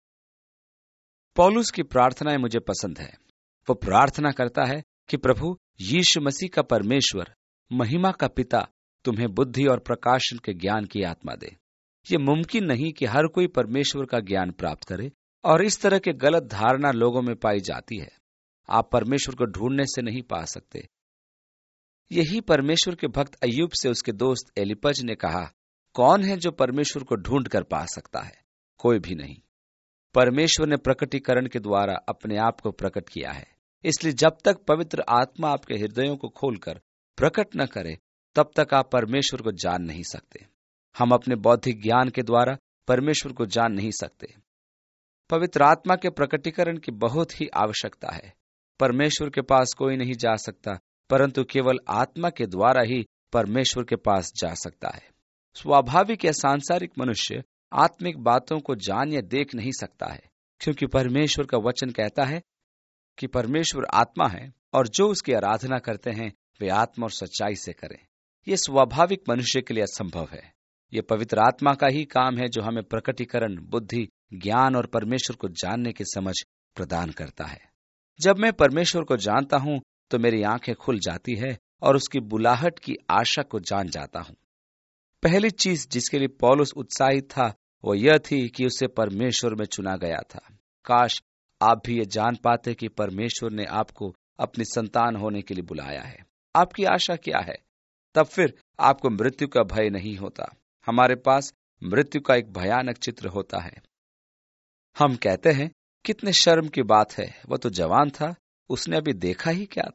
पौलुस की प्रार्थनाएं मुझे पसंद है। वो प्रार्थना करता है कि प्रभु यीशु मसीह का परमेश्वर, महिमा का पिता, तुम्हें बुद्धि और प्रकाशन के ज्ञान की आत्मा दे। ये मुमकिन नहीं कि हर कोई परमेश्वर का ज्ञान प्राप्त करे, और इस तरह के गलत धारणा लोगों में पाई जाती है। आप परमेश्वर को ढूंढने से नहीं पा सकते। यही परमेश्वर के भक्त अय्यूब से उसके दोस्त एलिपज ने कहा, कौन है जो परमेश्वर को ढूंढ कर पा सकता है? कोई भी नहीं। परमेश्वर ने प्रकटीकरण के द्वारा अपने आप को प्रकट किया है। इसलिए जब तक पवित्र आत्मा आपके हृदयों को खोलकर प्रकट न करे, तब तक आप परमेश्वर को जान नहीं सकते। हम अपने बौद्धिक ज्ञान के द्वारा परमेश्वर को जान नहीं सकते। पवित्र आत्मा के प्रकटीकरण की बहुत ही आवश्यकता है। परमेश्वर के पास कोई नहीं जा सकता, परंतु केवल आत्मा के द्वारा ही परमेश्वर के पास जा सकता है। स्वाभाविक या सांसारिक मनुष्य आत्मिक बातों को जान या देख नहीं सकता है, क्योंकि परमेश्वर का वचन कहता है कि परमेश्वर आत्मा है, और जो उसकी आराधना करते हैं वे आत्मा और सच्चाई से करें। यह स्वाभाविक मनुष्य के लिए असंभव है। यह पवित्र आत्मा का ही काम है जो हमें प्रकटीकरण, बुद्धि, ज्ञान और परमेश्वर को जानने की समझ प्रदान करता है। जब मैं परमेश्वर को जानता हूं तो मेरी आंखें खुल जाती है और उसकी बुलाहट की आशा को जान जाता हूं। पहली चीज जिसके लिए पौलुस उत्साहित था वो यह थी कि उसे परमेश्वर में चुना गया था। काश आप भी ये जान पाते कि परमेश्वर ने आपको अपनी संतान होने के लिए बुलाया है। आपकी आशा क्या है? तब फिर आपको मृत्यु का भय नहीं होता। हमारे पास मृत्यु का एक भयानक चित्र होता है। हम कहते हैं कितने शर्म की बात है, वह तो जवान था, उसने अभी देखा ही क्या था।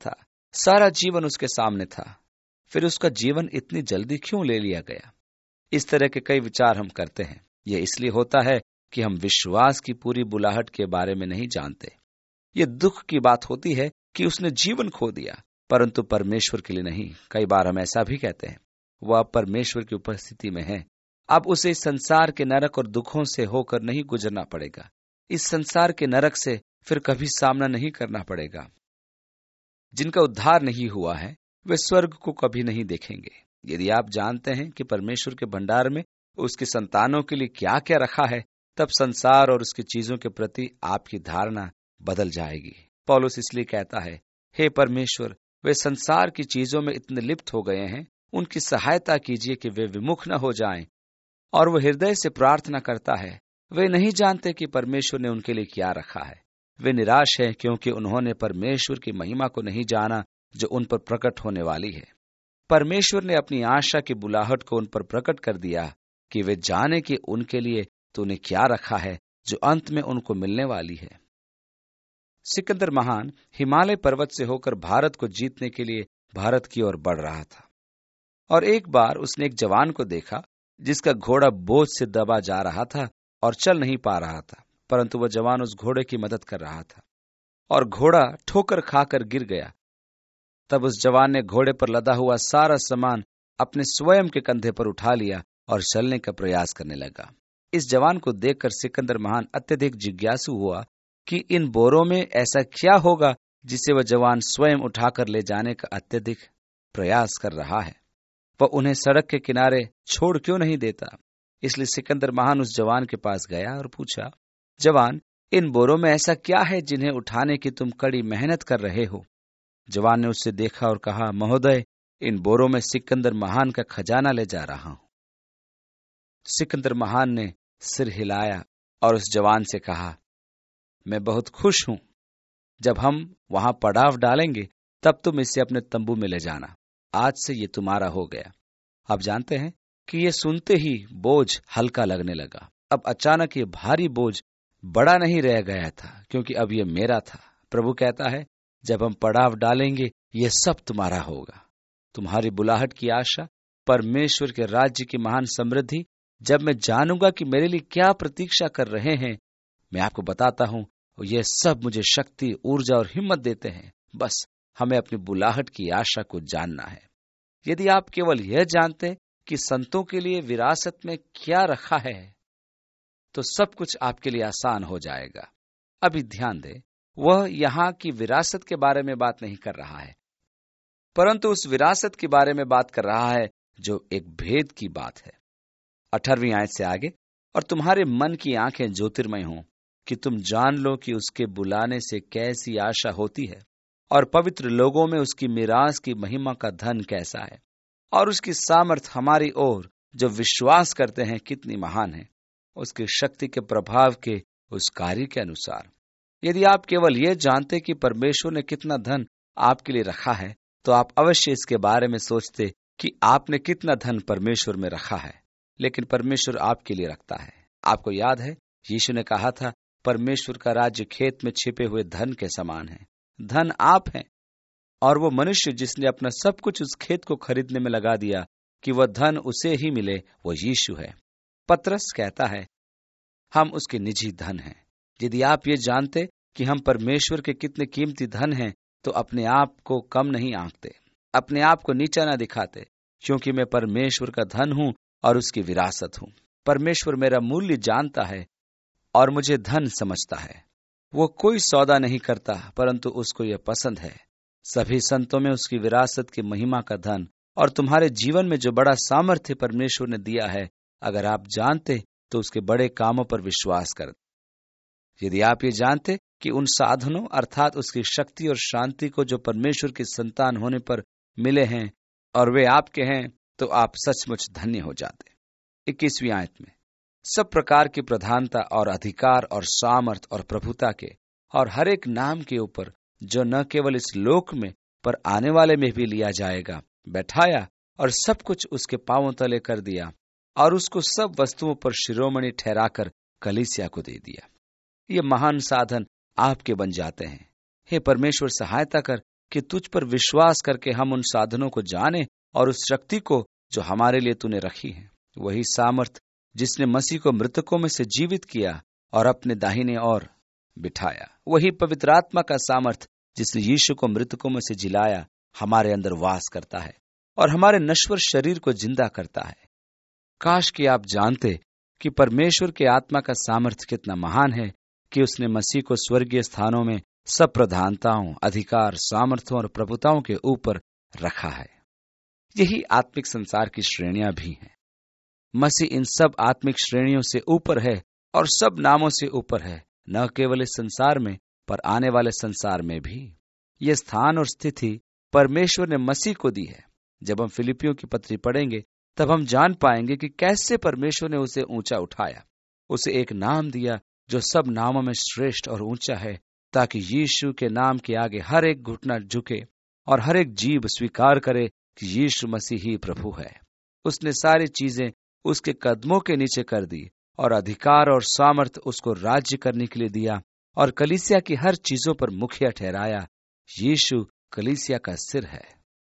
सारा जीवन उसके सामने था, फिर उसका जीवन इतनी जल्दी क्यों ले लिया गया? इस तरह के कई विचार हम करते हैं। यह इसलिए होता है कि हम विश्वास की पूरी बुलाहट के बारे में नहीं जानते। ये दुख की बात होती है कि उसने जीवन खो दिया, परंतु परमेश्वर के लिए नहीं। कई बार हम ऐसा भी कहते हैं, वह अब परमेश्वर की उपस्थिति में है, अब उसे इस संसार के नरक और दुखों से होकर नहीं गुजरना पड़ेगा। इस संसार के नरक से फिर कभी सामना नहीं करना पड़ेगा। जिनका उद्धार नहीं हुआ है वे स्वर्ग को कभी नहीं देखेंगे। यदि आप जानते हैं कि परमेश्वर के भंडार में उसकी संतानों के लिए क्या क्या रखा है, तब संसार और उसकी चीजों के प्रति आपकी धारणा बदल जाएगी। पौलुस इसलिए कहता है, हे परमेश्वर, वे संसार की चीजों में इतने लिप्त हो गए हैं, उनकी सहायता कीजिए कि वे विमुख न हो जाएं। और वह हृदय से प्रार्थना करता है, वे नहीं जानते कि परमेश्वर ने उनके लिए क्या रखा है। वे निराश हैं क्योंकि उन्होंने परमेश्वर की महिमा को नहीं जाना जो उन पर प्रकट होने वाली है। परमेश्वर ने अपनी आशा की बुलाहट को उन पर प्रकट कर दिया कि वे जाने कि उनके लिए तूने क्या रखा है जो अंत में उनको मिलने वाली है। सिकंदर महान हिमालय पर्वत से होकर भारत को जीतने के लिए भारत की ओर बढ़ रहा था, और एक बार उसने एक जवान को देखा जिसका घोड़ा बोझ से दबा जा रहा था और चल नहीं पा रहा था, परंतु वह जवान उस घोड़े की मदद कर रहा था और घोड़ा ठोकर खाकर गिर गया। तब उस जवान ने घोड़े पर लदा हुआ सारा सामान अपने स्वयं के कंधे पर उठा लिया और चलने का प्रयास करने लगा। इस जवान को देखकर सिकंदर महान अत्यधिक जिज्ञासु हुआ कि इन बोरों में ऐसा क्या होगा जिसे वह जवान स्वयं उठाकर ले जाने का अत्यधिक प्रयास कर रहा है। वह उन्हें सड़क के किनारे छोड़ क्यों नहीं देता? इसलिए सिकंदर महान उस जवान के पास गया और पूछा, जवान, इन बोरों में ऐसा क्या है जिन्हें उठाने की तुम कड़ी मेहनत कर रहे हो? जवान ने उससे देखा और कहा, महोदय, इन बोरों में सिकंदर महान का खजाना ले जा रहा हूं। सिकंदर महान ने सिर हिलाया और उस जवान से कहा, मैं बहुत खुश हूं। जब हम वहां पड़ाव डालेंगे तब तुम इसे अपने तंबू में ले जाना। आज से ये तुम्हारा हो गया। आप जानते हैं कि ये सुनते ही बोझ हल्का लगने लगा। अब अचानक ये भारी बोझ बड़ा नहीं रह गया था, क्योंकि अब ये मेरा था। प्रभु कहता है, जब हम पड़ाव डालेंगे ये सब तुम्हारा होगा। तुम्हारी बुलाहट की आशा, परमेश्वर के राज्य की महान समृद्धि, जब मैं जानूंगा कि मेरे लिए क्या प्रतीक्षा कर रहे हैं, मैं आपको बताता हूं, ये सब मुझे शक्ति, ऊर्जा और हिम्मत देते हैं। बस हमें अपनी बुलाहट की आशा को जानना है। यदि आप केवल यह जानते कि संतों के लिए विरासत में क्या रखा है, तो सब कुछ आपके लिए आसान हो जाएगा। अभी ध्यान दें, वह यहां की विरासत के बारे में बात नहीं कर रहा है, परंतु उस विरासत के बारे में बात कर रहा है जो एक भेद की बात है। अठारहवीं आयत से आगे, और तुम्हारे मन की आंखें ज्योतिर्मय हों कि तुम जान लो कि उसके बुलाने से कैसी आशा होती है और पवित्र लोगों में उसकी मिरास की महिमा का धन कैसा है, और उसकी सामर्थ हमारी ओर जो विश्वास करते हैं कितनी महान है, उसकी शक्ति के प्रभाव के उस कार्य के अनुसार। यदि आप केवल ये जानते कि परमेश्वर ने कितना धन आपके लिए रखा है, तो आप अवश्य इसके बारे में सोचते कि आपने कितना धन परमेश्वर में रखा है। लेकिन परमेश्वर आपके लिए रखता है। आपको याद है, यीशु ने कहा था, परमेश्वर का राज्य खेत में छिपे हुए धन के समान है। धन आप हैं, और वो मनुष्य जिसने अपना सब कुछ उस खेत को खरीदने में लगा दिया कि वह धन उसे ही मिले, वो यीशु है। पतरस कहता है, हम उसके निजी धन हैं। यदि आप ये जानते कि हम परमेश्वर के कितने कीमती धन हैं, तो अपने आप को कम नहीं आंकते, अपने आप को नीचा ना दिखाते, क्योंकि मैं परमेश्वर का धन हूं और उसकी विरासत हूं। परमेश्वर मेरा मूल्य जानता है और मुझे धन समझता है। वो कोई सौदा नहीं करता, परंतु उसको यह पसंद है सभी संतों में उसकी विरासत की महिमा का धन। और तुम्हारे जीवन में जो बड़ा सामर्थ्य परमेश्वर ने दिया है, अगर आप जानते तो उसके बड़े कामों पर विश्वास कर। यदि आप ये जानते कि उन साधनों अर्थात उसकी शक्ति और शांति को जो परमेश्वर के संतान होने पर मिले हैं और वे आपके हैं, तो आप सचमुच धन्य हो जाते। इक्कीसवीं आयत में, सब प्रकार की प्रधानता और अधिकार और सामर्थ और प्रभुता के और हर एक नाम के ऊपर जो न केवल इस लोक में पर आने वाले में भी लिया जाएगा, बैठाया और सब कुछ उसके पांवों तले कर दिया और उसको सब वस्तुओं पर शिरोमणि ठहराकर कलीसिया को दे दिया। ये महान साधन आपके बन जाते हैं। हे परमेश्वर, सहायता कर कि तुझ पर विश्वास करके हम उन साधनों को जाने और उस शक्ति को जो हमारे लिए तूने रखी है। वही सामर्थ जिसने मसीह को मृतकों में से जीवित किया और अपने दाहिने ओर बिठाया, वही पवित्र आत्मा का सामर्थ जिसने यीशु को मृतकों में से जिलाया हमारे अंदर वास करता है और हमारे नश्वर शरीर को जिंदा करता है। काश कि आप जानते कि परमेश्वर के आत्मा का सामर्थ कितना महान है कि उसने मसीह को स्वर्गीय स्थानों में सब प्रधानताओं, अधिकार, सामर्थ्यों और प्रभुताओं के ऊपर रखा है। यही आत्मिक संसार की श्रेणियां भी हैं। मसीह इन सब आत्मिक श्रेणियों से ऊपर है और सब नामों से ऊपर है, न केवल इस संसार में पर आने वाले संसार में भी। यह स्थान और स्थिति परमेश्वर ने मसीह को दी है। जब हम फिलिपियों की पत्री पढ़ेंगे तब हम जान पाएंगे कि कैसे परमेश्वर ने उसे ऊंचा उठाया, उसे एक नाम दिया जो सब नामों में श्रेष्ठ और ऊंचा है, ताकि यीशु के नाम के आगे हर एक घुटना झुके और हर एक जीभ स्वीकार करे कि यीशु मसीह ही प्रभु है। उसने सारी चीजें उसके कदमों के नीचे कर दी और अधिकार और सामर्थ उसको राज्य करने के लिए दिया और कलीसिया की हर चीजों पर मुखिया ठहराया। यीशु कलीसिया का सिर है।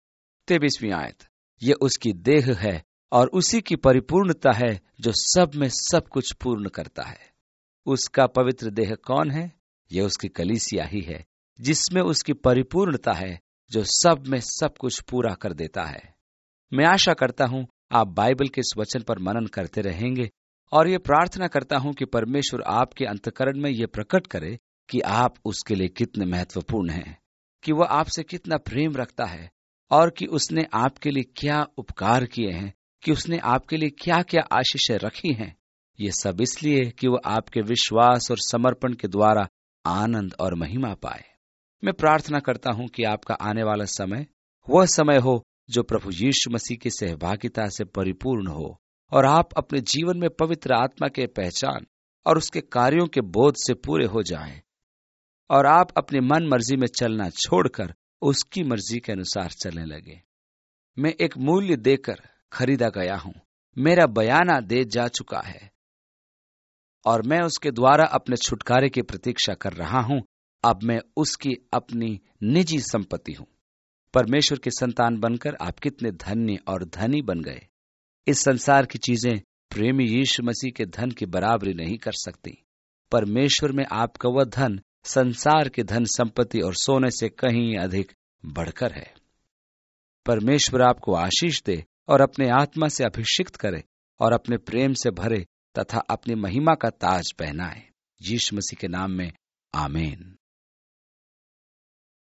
तेईसवीं आयत, ये उसकी देह है और उसी की परिपूर्णता है जो सब में सब कुछ पूर्ण करता है। उसका पवित्र देह कौन है? यह उसकी कलीसिया ही है, जिसमें उसकी परिपूर्णता है, जो सब में सब कुछ पूरा कर देता है। मैं आशा करता हूं आप बाइबल के इस वचन पर मनन करते रहेंगे और ये प्रार्थना करता हूं कि परमेश्वर आपके अंतःकरण में यह प्रकट करे कि आप उसके लिए कितने महत्वपूर्ण हैं, कि वह आपसे कितना प्रेम रखता है और कि उसने आपके लिए क्या उपकार किए हैं, कि उसने आपके लिए क्या क्या आशीषें रखी हैं। ये सब इसलिए कि वह आपके विश्वास और समर्पण के द्वारा आनंद और महिमा पाए। मैं प्रार्थना करता हूं कि आपका आने वाला समय वह समय हो जो प्रभु यीशु मसीह की सहभागिता से परिपूर्ण हो और आप अपने जीवन में पवित्र आत्मा के पहचान और उसके कार्यों के बोध से पूरे हो जाएं और आप अपनी मन मर्जी में चलना छोड़कर उसकी मर्जी के अनुसार चलने लगे। मैं एक मूल्य देकर खरीदा गया हूं, मेरा बयाना दे जा चुका है और मैं उसके द्वारा अपने छुटकारे की प्रतीक्षा कर रहा हूं। अब मैं उसकी अपनी निजी संपत्ति हूं। परमेश्वर के संतान बनकर आप कितने धन्य और धनी बन गए। इस संसार की चीजें प्रेमी यीशु मसीह के धन की बराबरी नहीं कर सकती। परमेश्वर में आपका वह धन संसार के धन संपत्ति और सोने से कहीं अधिक बढ़कर है। परमेश्वर आपको आशीष दे और अपने आत्मा से अभिषिक्त करे और अपने प्रेम से भरे तथा अपनी महिमा का ताज पहनाए। यीशु मसीह के नाम में आमीन।